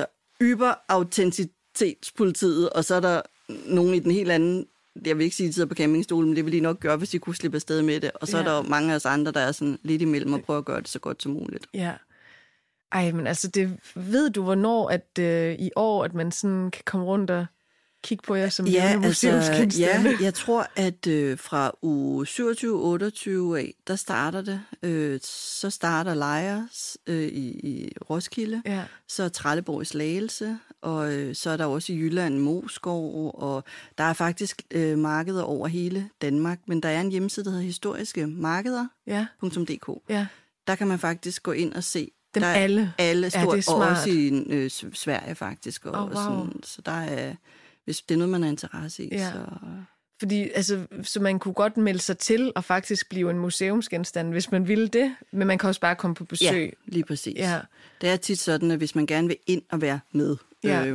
autenticitetspolitiet, og så er der nogen i den helt anden, jeg vil ikke sige, at de sidder på campingstolen, men det vil de nok gøre, hvis de kunne slippe afsted med det, og så er der mange af os andre, der er sådan lidt imellem og prøver at gøre det så godt som muligt. Ja. Ej, men altså, ved du, hvornår i år, at man sådan kan komme rundt og kigge på jer som museumsgenstande? Ja, jeg tror, at fra uge 27-28 af, der starter det. Så starter Lejre i Roskilde, så er Trelleborg i Slagelse, og så er der også i Jylland Moskov, og der er faktisk markeder over hele Danmark, men der er en hjemmeside, der hedder historiskemarkeder.dk. Ja. Der kan man faktisk gå ind og se dem alle stort, og også i Sverige faktisk. Og sådan, så der er... Hvis det er noget, man har interesse i. Ja. Fordi, altså, så man kunne godt melde sig til og faktisk blive en museumsgenstand, hvis man ville det, men man kan også bare komme på besøg. Ja, lige præcis. Ja. Det er tit sådan, at hvis man gerne vil ind og være med,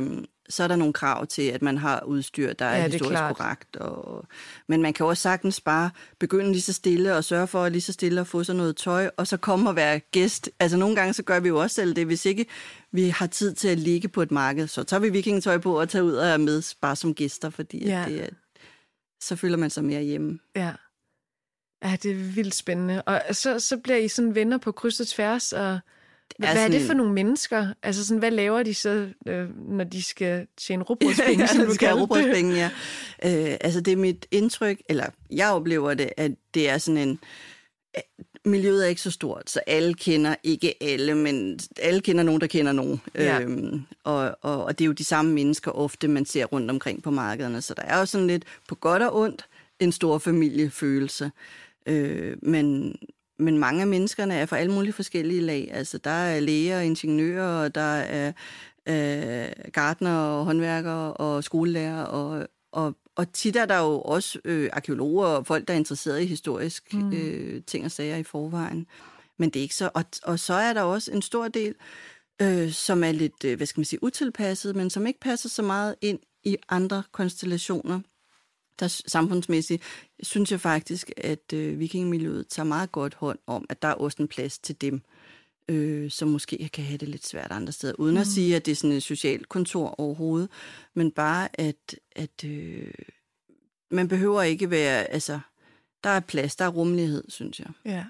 så er der nogle krav til, at man har udstyr, der er historisk korrekt. Men man kan også sagtens bare begynde lige så stille og sørge for lige så stille at få sådan noget tøj, og så komme og være gæst. Altså nogle gange så gør vi jo også selv det, hvis ikke vi har tid til at ligge på et marked, så tager vi vikingetøj på og tager ud og er med bare som gæster, fordi så føler man sig mere hjemme. Ja. Ja, det er vildt spændende. Og så bliver I sådan venner på kryds og tværs, og hvad er det for nogle mennesker? Altså sådan, hvad laver de så, når de skal tjene rugbrødspenge? Ja, de skal have rugbrødspenge, ja. Altså det er mit indtryk, eller jeg oplever det, at det er sådan en... Miljøet er ikke så stort, så alle kender, ikke alle, men alle kender nogen, der kender nogen. Ja. Og det er jo de samme mennesker ofte, man ser rundt omkring på markederne, så der er jo sådan lidt på godt og ondt en stor familiefølelse. Men mange af menneskerne er fra alle mulige forskellige lag. Altså, der er læger, ingeniører, og der er gartnere, håndværkere og skolelærer, og tit er der jo også arkæologer og folk, der er interesseret i historisk ting og sager i forvejen. Men det er ikke så... Og så er der også en stor del, som er lidt, hvad skal man sige, utilpasset, men som ikke passer så meget ind i andre konstellationer. Der samfundsmæssigt synes jeg faktisk, at vikingemiljøet tager meget godt hånd om, at der er også en plads til dem, som måske kan have det lidt svært andre steder. Uden at sige, at det er sådan et socialt kontor overhovedet, men bare, at man behøver ikke være... Altså, der er plads, der er rummelighed, synes jeg. Ja.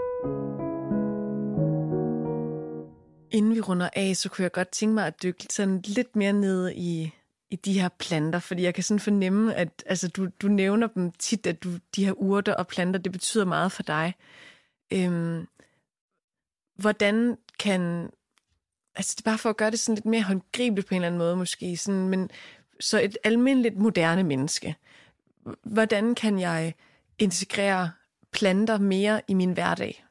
Inden vi runder af, så kunne jeg godt tænke mig at dykke sådan lidt mere ned i de her planter, fordi jeg kan sådan fornemme, at altså, du nævner dem tit, at de her urter og planter, det betyder meget for dig. Hvordan kan... Altså, det er bare for at gøre det sådan lidt mere håndgribeligt på en eller anden måde, måske. Sådan, men så et almindeligt moderne menneske. Hvordan kan jeg integrere planter mere i min hverdag?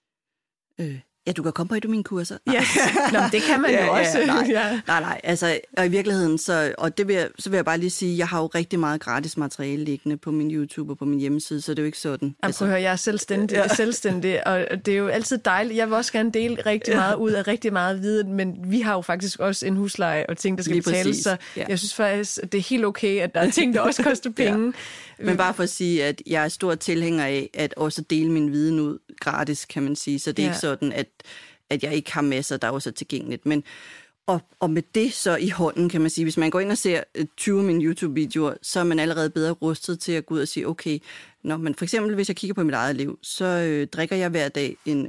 Ja, du kan komme på et af mine kurser. Ja, det kan man jo også. Nej. Altså, og i virkeligheden, så vil jeg bare lige sige, jeg har jo rigtig meget gratis materiale liggende på min YouTube og på min hjemmeside, så det er jo ikke sådan. Prøv at høre, jeg er selvstændig, og det er jo altid dejligt. Jeg vil også gerne dele rigtig meget ud af rigtig meget viden, men vi har jo faktisk også en husleje og ting, der skal betales, så jeg synes faktisk, at det er helt okay, at der er ting, der også koster penge. Men bare for at sige, at jeg er stor tilhænger af at også dele min viden ud gratis, kan man sige. Så det er ikke sådan, at jeg ikke har masser, der også er tilgængeligt. Men, og med det så i hånden, kan man sige, hvis man går ind og ser 20 af mine YouTube-videoer, så er man allerede bedre rustet til at gå ud og sige, okay, men for eksempel hvis jeg kigger på mit eget liv, så drikker jeg hver dag en...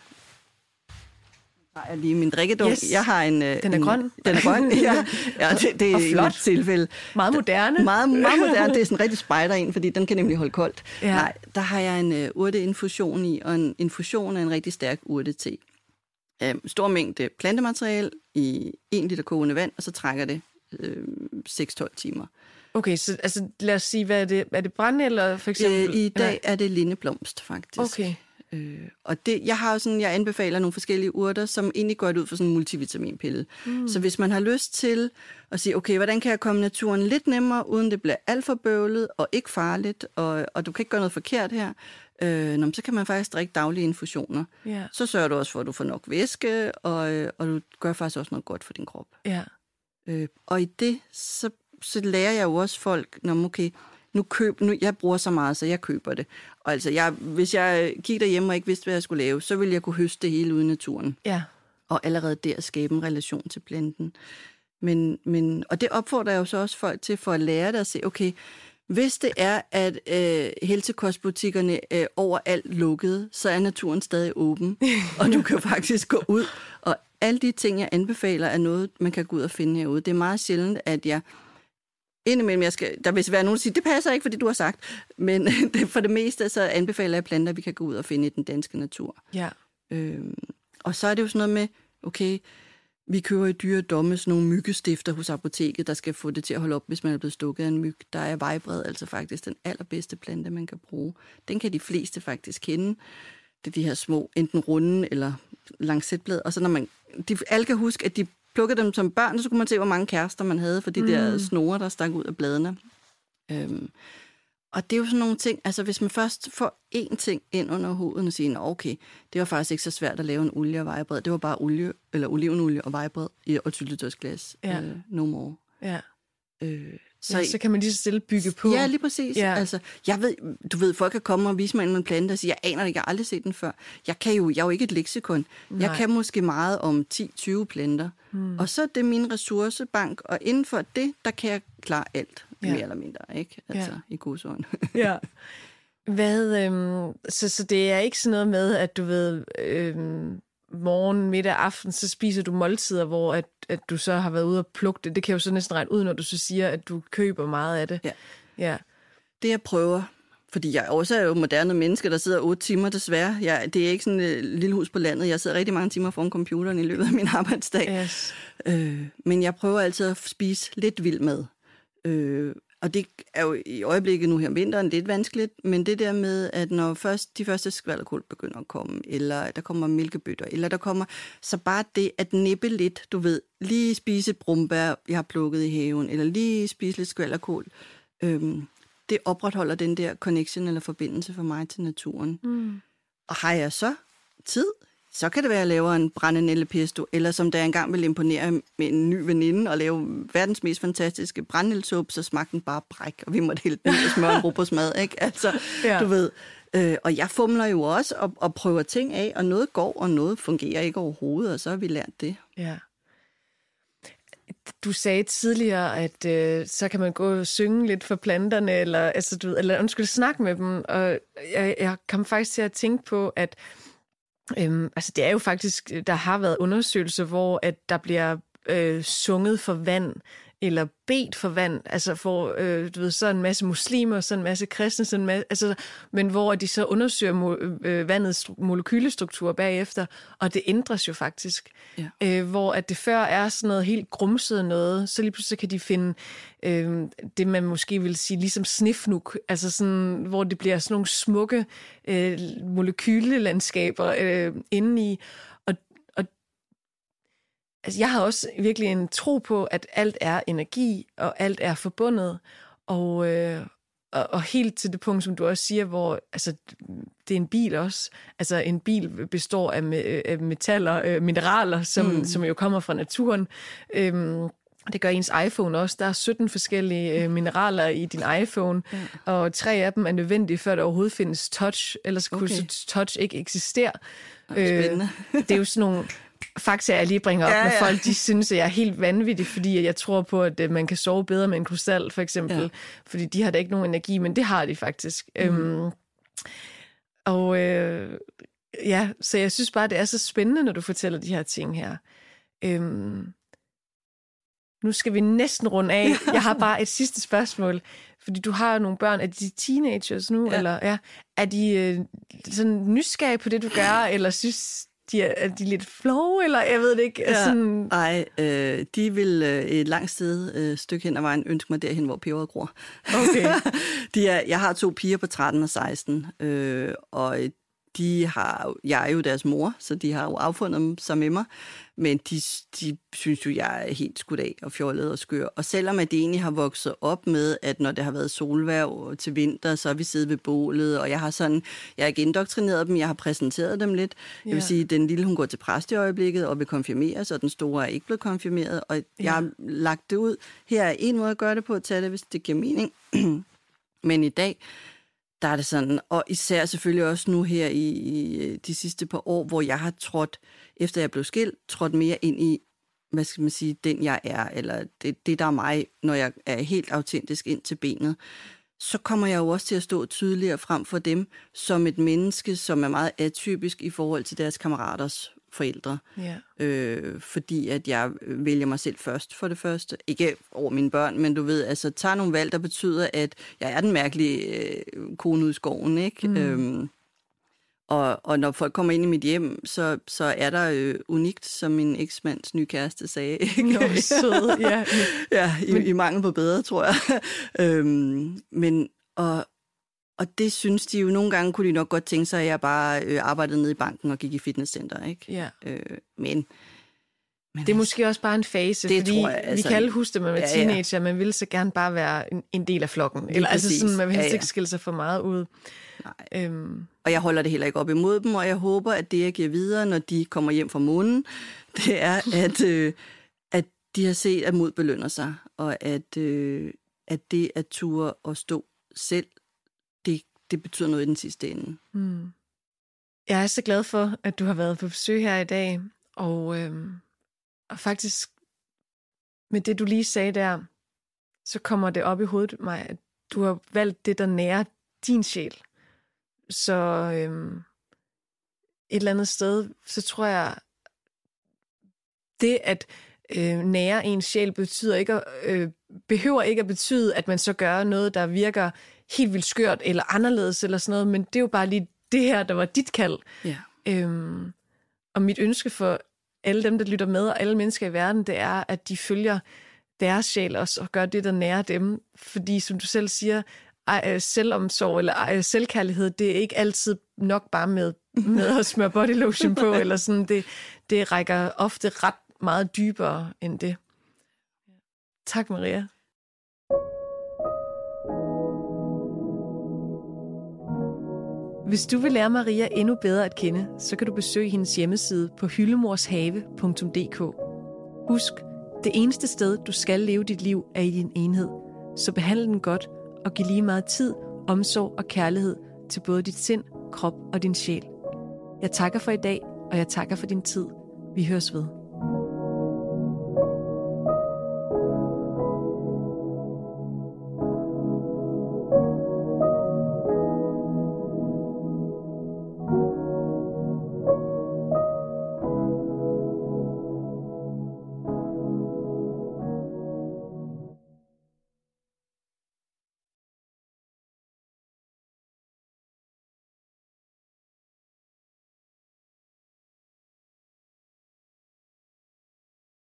har jeg lige min drikkedunk. Yes. Jeg har en... Den er grøn. Den er grøn, ja. Det er flot. Et tilfælde. Meget moderne. Meget moderne. Det er sådan en rigtig spider en, fordi den kan nemlig holde koldt. Ja. Nej, der har jeg en urteinfusion i, og en infusion af en rigtig stærk urtete. Stor mængde plantemateriale i 1 liter kogende vand, og så trækker det 6-12 timer. Okay, så altså, lad os sige, hvad er det? Er det brænde, eller for eksempel? I dag er det lindeblomst, faktisk. Okay. Og det, jeg anbefaler nogle forskellige urter, som egentlig går ud for sådan en multivitaminpille. Så hvis man har lyst til at sige, okay, hvordan kan jeg komme naturen lidt nemmere, uden det bliver alt for bøvlet og ikke farligt, og du kan ikke gøre noget forkert her, så kan man faktisk drikke daglige infusioner. Yeah. Så sørger du også for, at du får nok væske, og du gør faktisk også noget godt for din krop. Yeah. Og i det, så lærer jeg jo også folk, okay, jeg bruger så meget, så jeg køber det. Og altså, hvis jeg gik derhjemme og ikke vidste, hvad jeg skulle lave, så ville jeg kunne høste det hele ude i naturen. Ja. Og allerede der skabe en relation til planten. Og det opfordrer jeg jo så også folk til, for at lære det at se, okay, hvis det er, at helsekostbutikkerne er overalt lukkede, så er naturen stadig åben. Og du kan faktisk gå ud, og alle de ting, jeg anbefaler, er noget, man kan gå ud og finde herude. Det er meget sjældent, at jeg indimellem, der vil være nogen, der siger, det passer ikke, fordi du har sagt. Men for det meste, så anbefaler jeg planter, vi kan gå ud og finde i den danske natur. Ja. Og så er det jo sådan noget med, okay, vi køber i dyre domme sådan nogle myggestifter hos apoteket, der skal få det til at holde op, hvis man er blevet stukket af en myg. Der er vejbred, altså faktisk den allerbedste plante, man kan bruge. Den kan de fleste faktisk kende. Det er de her små, enten runde eller lancetblad. Og så når alle kan huske, at de plukkede dem som børn, så kunne man se, hvor mange kærester man havde for de der snore, der stak ud af bladene. Og det er jo sådan nogle ting, altså hvis man først får én ting ind under huden og siger, okay, det var faktisk ikke så svært at lave en olie og vejbred. Det var bare olie, eller olivenolie og vejbred og syltetøjsglas. No more. Ja. Så kan man lige så stille bygge på. Ja, lige præcis. Ja. Altså, jeg ved, folk kan komme og vise mig en plante og sige, jeg aner det ikke, jeg har aldrig set den før. Jeg er jo ikke et leksikon. Nej. Jeg kan måske meget om 10-20 planter. Og så er det min ressourcebank, og inden for det, der kan jeg klare alt, mere eller mindre, ikke? Altså, i godsøjne. Ja. Så det er ikke sådan noget med, at du ved, morgen, middag, aften, så spiser du måltider, hvor at du så har været ude og plukke det. Det kan jo så næsten regne ud, når du så siger, at du køber meget af det. Ja. Det jeg prøver, fordi jeg også er jo moderne menneske, der sidder 8 timer desværre. Det er ikke sådan et lille hus på landet. Jeg sidder rigtig mange timer foran computeren i løbet af min arbejdsdag. Yes. Men jeg prøver altid at spise lidt vild mad. Og det er jo i øjeblikket nu her om vinteren lidt vanskeligt, men det der med, at når først de første skvalderkål begynder at komme, eller der kommer mælkebøtter, eller der kommer, så bare det at nippe lidt, du ved, lige spise et brumbær, jeg har plukket i haven, eller lige spise lidt skvalderkål, det opretholder den der connection eller forbindelse for mig til naturen. Og har jeg så tid, så kan det være, at jeg laver en brændenældepesto, eller som da jeg engang ville imponere med en ny veninde og lave verdens mest fantastiske brændenældesuppe, så smagte den bare bræk, og vi måtte hælde den og smøre en rugbrødsmad, ikke? Altså, du ved. Og jeg fumler jo også og prøver ting af, og noget går, og noget fungerer ikke overhovedet, og så har vi lært det. Ja. Du sagde tidligere, at så kan man gå og synge lidt for planterne, eller snakke med dem, og jeg kom faktisk til at tænke på, at det er jo faktisk, der har været undersøgelser, hvor at der bliver sunget for vand, eller bedt for vand, altså for du ved, så en masse muslimer, så en masse kristne, så en masse, men hvor de så undersøger vandets molekylestruktur bagefter, og det ændres jo faktisk. Ja. Hvor at det før er sådan noget helt grumset noget, så lige pludselig kan de finde det, man måske vil sige, ligesom snifnuk, altså sådan, hvor det bliver sådan nogle smukke molekylelandskaber indeni. Altså, jeg har også virkelig en tro på, at alt er energi, og alt er forbundet, og helt til det punkt, som du også siger, hvor altså, det er en bil også. Altså, en bil består af metaller, mineraler, som jo kommer fra naturen. Det gør ens iPhone også. Der er 17 forskellige mineraler i din iPhone, og 3 af dem er nødvendige, før der overhovedet findes touch, ellers kunne touch ikke eksistere. Spændende. Det er jo sådan nogle fakta, jeg lige bringer op, når folk de synes, at jeg er helt vanvittig, fordi jeg tror på, at man kan sove bedre med en krystal, for eksempel. Fordi de har da ikke nogen energi, men det har de faktisk. Så jeg synes bare, det er så spændende, når du fortæller de her ting her. Nu skal vi næsten runde af. Jeg har bare et sidste spørgsmål, fordi du har nogle børn. Er de teenagers nu? Eller er de sådan nysgerrige på det, du gør, eller synes er de lidt flow, eller jeg ved det ikke? Nej, de vil et langt stykke hen ad vejen ønske mig derhen, hvor peberet gror. Okay. Jeg har 2 piger på 13 og 16, og jeg er jo deres mor, så de har jo affundet sig med mig, men de synes jo, jeg er helt skudt af og fjollet og skør. Og selvom at de egentlig har vokset op med, at når det har været solværv til vinter, så har vi siddet ved bålet, og jeg har ikke indoktrineret dem, jeg har præsenteret dem lidt. Jeg vil sige, den lille, hun går til præst i øjeblikket og vil konfirmeres, og den store er ikke blevet konfirmeret, og jeg har lagt det ud. Her er en måde at gøre det på, at tage det, hvis det giver mening. Men i dag, der er det sådan, og især selvfølgelig også nu her i de sidste par år, hvor jeg har efter jeg blev skilt, trådt mere ind i, hvad skal man sige, den jeg er, eller det der er mig, når jeg er helt autentisk ind til benet, så kommer jeg jo også til at stå tydeligere frem for dem, som et menneske, som er meget atypisk i forhold til deres kammeraters forældre. Fordi at jeg vælger mig selv først for det første. Ikke over mine børn, men du ved, altså tager nogle valg, der betyder, at jeg er den mærkelige kone ude i skoven, ikke? Og når folk kommer ind i mit hjem, så er der unikt, som min eksmands nye kæreste sagde. Ikke? Nå, sød, i mangel på bedre, tror jeg. Og det synes de jo, nogle gange kunne de nok godt tænke sig, at jeg bare arbejdede nede i banken og gik i fitnesscenter, ikke? Ja. Men det er måske også bare en fase, fordi vi kan alle huske det med teenager, man vil så gerne bare være en del af flokken. Eller altså sådan, man vil helst ikke skille sig for meget ud. Nej. Og jeg holder det heller ikke op imod dem, og jeg håber, at det, jeg giver videre, når de kommer hjem fra månen, det er, at de har set, at mod belønner sig. og at det at ture og stå selv, det betyder noget i den sidste ende. Mm. Jeg er så glad for, at du har været på besøg her i dag, og faktisk med det, du lige sagde der, så kommer det op i hovedet mig, at du har valgt det, der nærer din sjæl. Så et eller andet sted, så tror jeg, det at nære ens sjæl behøver ikke at betyde, at man så gør noget, der virker helt vildt skørt eller anderledes eller sådan noget, men det er jo bare lige det her, der var dit kald. Ja. Og mit ønske for alle dem, der lytter med, og alle mennesker i verden, det er, at de følger deres sjæl også, og gør det, der nærer dem. Fordi, som du selv siger, selvomsorg eller selvkærlighed, det er ikke altid nok bare med at smøre body lotion på, eller sådan. Det rækker ofte ret meget dybere end det. Tak, Maria. Hvis du vil lære Maria endnu bedre at kende, så kan du besøge hendes hjemmeside på hyllemorshave.dk. Husk, det eneste sted, du skal leve dit liv, er i din enhed. Så behandle den godt og giv lige meget tid, omsorg og kærlighed til både dit sind, krop og din sjæl. Jeg takker for i dag, og jeg takker for din tid. Vi høres ved.